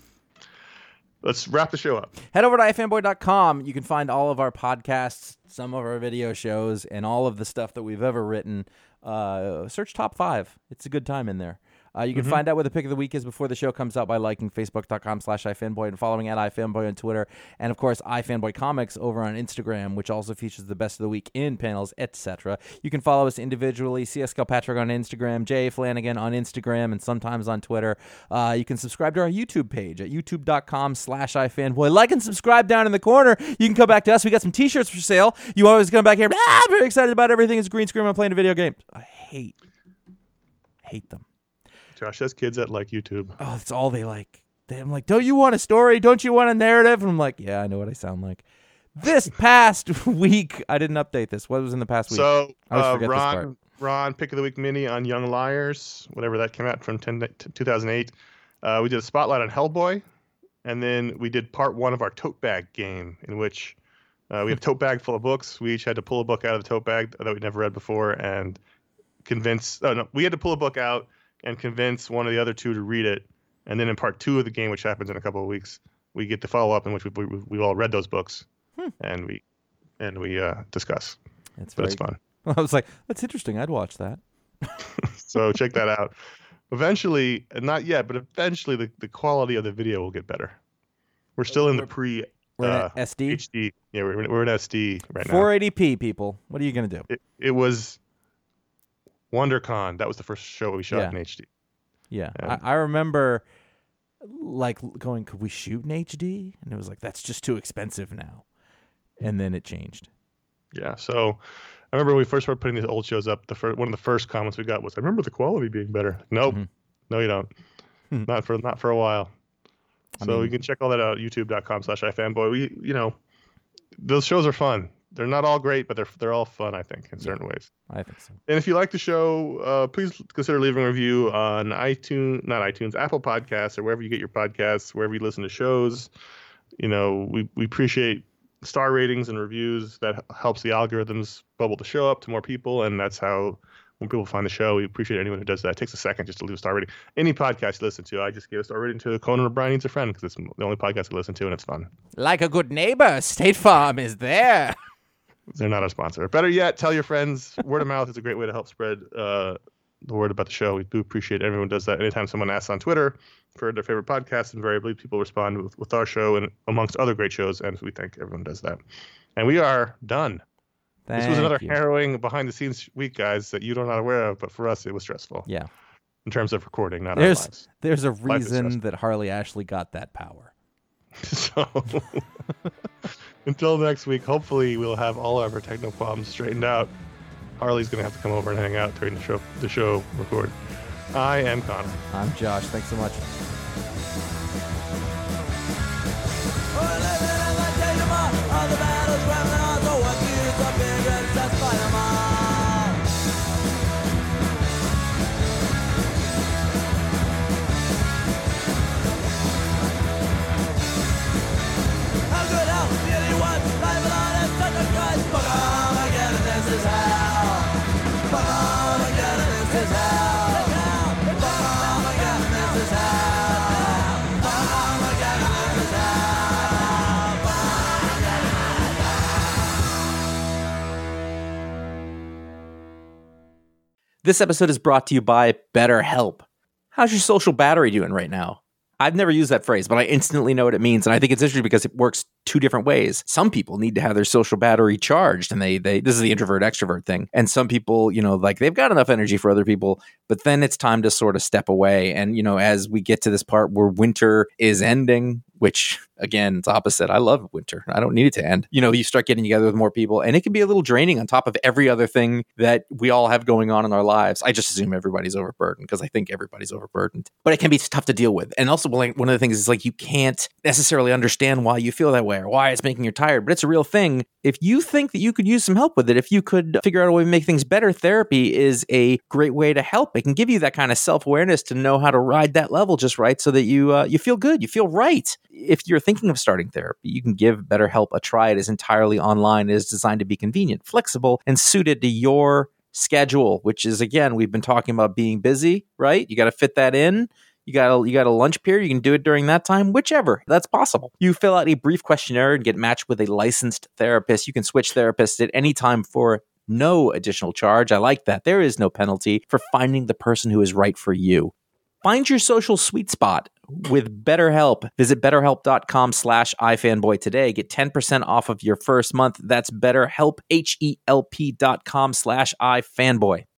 Let's wrap the show up. Head over to ifanboy dot com. You can find all of our podcasts, some of our video shows, and all of the stuff that we've ever written. Uh, search Top five. It's a good time in there. Uh, you can Mm-hmm. find out what the pick of the week is before the show comes out by liking facebook dot com slash ifanboy and following at ifanboy on Twitter. And, of course, ifanboy comics over on Instagram, which also features the best of the week in panels, et cetera. You can follow us individually. C S Kilpatrick on Instagram, J A Flanagan on Instagram, and sometimes on Twitter. Uh, you can subscribe to our YouTube page at youtube dot com slash ifanboy. Like and subscribe down in the corner. You can come back to us. We got some T-shirts for sale. You always come back here. Ah, I'm very excited about everything. It's green screen. I'm playing a video game. I hate, hate them. Josh has kids that like YouTube. Oh, that's all they like. They, I'm like, don't you want a story? Don't you want a narrative? And I'm like, yeah, I know what I sound like. This past week, I didn't update this. What was in the past week? So I always uh, forget this part. Ron, Ron, pick of the week mini on Young Liars, whatever that came out from ten, two thousand eight. Uh, we did a spotlight on Hellboy, and then we did part one of our tote bag game, in which uh, we have a tote bag full of books. We each had to pull a book out of the tote bag that we'd never read before and convince. Oh no, we had to pull a book out and convince one of the other two to read it. And then in part two of the game, which happens in a couple of weeks, we get the follow up in which we we, we all read those books, Hmm. and we and we uh, discuss. It's But very, it's fun. I was like, that's interesting. I'd watch that. So check that out. Eventually, and not yet, but eventually the, the quality of the video will get better. We're still in the pre We're uh, in S D. H D. Yeah, we're, we're in S D right now. four eighty p, people. What are you going to do? It, it was WonderCon. That was the first show we shot Yeah. in H D. Yeah. Yeah. I, I remember like going, could we shoot in H D? And it was like, that's just too expensive now. And then it changed. Yeah. So I remember when we first started putting these old shows up, the first, one of the first comments we got was, I remember the quality being better. Nope. Mm-hmm. No, you don't. not for not for a while. I So mean- you can check all that out at youtube.com slash ifanboy. We, you know, those shows are fun. They're not all great, but they're they're all fun, I think, in certain ways. I think so. And if you like the show, uh, please consider leaving a review on iTunes, not iTunes, Apple Podcasts, or wherever you get your podcasts, wherever you listen to shows. You know, we, we appreciate star ratings and reviews. That helps the algorithms bubble the show up to more people, and that's how when people find the show, we appreciate anyone who does that. It takes a second just to leave a star rating. Any podcast you listen to, I just gave a star rating to Conan O'Brien Needs a Friend because it's the only podcast I listen to, and it's fun. Like a good neighbor, State Farm is there. They're not a sponsor. Better yet, tell your friends. Word of mouth is a great way to help spread uh, the word about the show. We do appreciate everyone does that. Anytime someone asks on Twitter for their favorite podcast, invariably people respond with, with our show and amongst other great shows, and we think everyone does that. And we are done. Thank this was another you. harrowing behind-the-scenes week, guys, that you don't not aware of, but for us, it was stressful. Yeah. In terms of recording, not There's our lives. there's a is reason stressful. that Harley Ashley got that power. So until next week, hopefully we'll have all of our techno problems straightened out. Harley's going to have to come over and hang out during the show, the show record. I am Connor. I'm Josh. Thanks so much. This episode is brought to you by BetterHelp. How's your social battery doing right now? I've never used that phrase, but I instantly know what it means. And I think it's interesting because it works two different ways. Some people need to have their social battery charged, and they, they, this is the introvert extrovert thing. And some people, you know, like they've got enough energy for other people, but then it's time to sort of step away. And, you know, as we get to this part where winter is ending, which again, it's opposite. I love winter. I don't need it to end. You know, you start getting together with more people, and it can be a little draining on top of every other thing that we all have going on in our lives. I just assume everybody's overburdened because I think everybody's overburdened, but it can be tough to deal with. And also, like, one of the things is like you can't necessarily understand why you feel that way or why it's making you tired, but it's a real thing. If you think that you could use some help with it, if you could figure out a way to make things better, therapy is a great way to help. It can give you that kind of self-awareness to know how to ride that level just right so that you uh, you feel good, you feel right. If you're thinking of starting therapy, you can give BetterHelp a try. It is entirely online. It is designed to be convenient, flexible, and suited to your schedule, which is, again, we've been talking about being busy, right? You got to fit that in. You got a, you got a lunch period. You can do it during that time, whichever. That's possible. You fill out a brief questionnaire and get matched with a licensed therapist. You can switch therapists at any time for no additional charge. I like that. There is no penalty for finding the person who is right for you. Find your social sweet spot with BetterHelp. Visit betterhelp.com slash ifanboy today. Get ten percent off of your first month. That's BetterHelp, H E L P dot com slash ifanboy.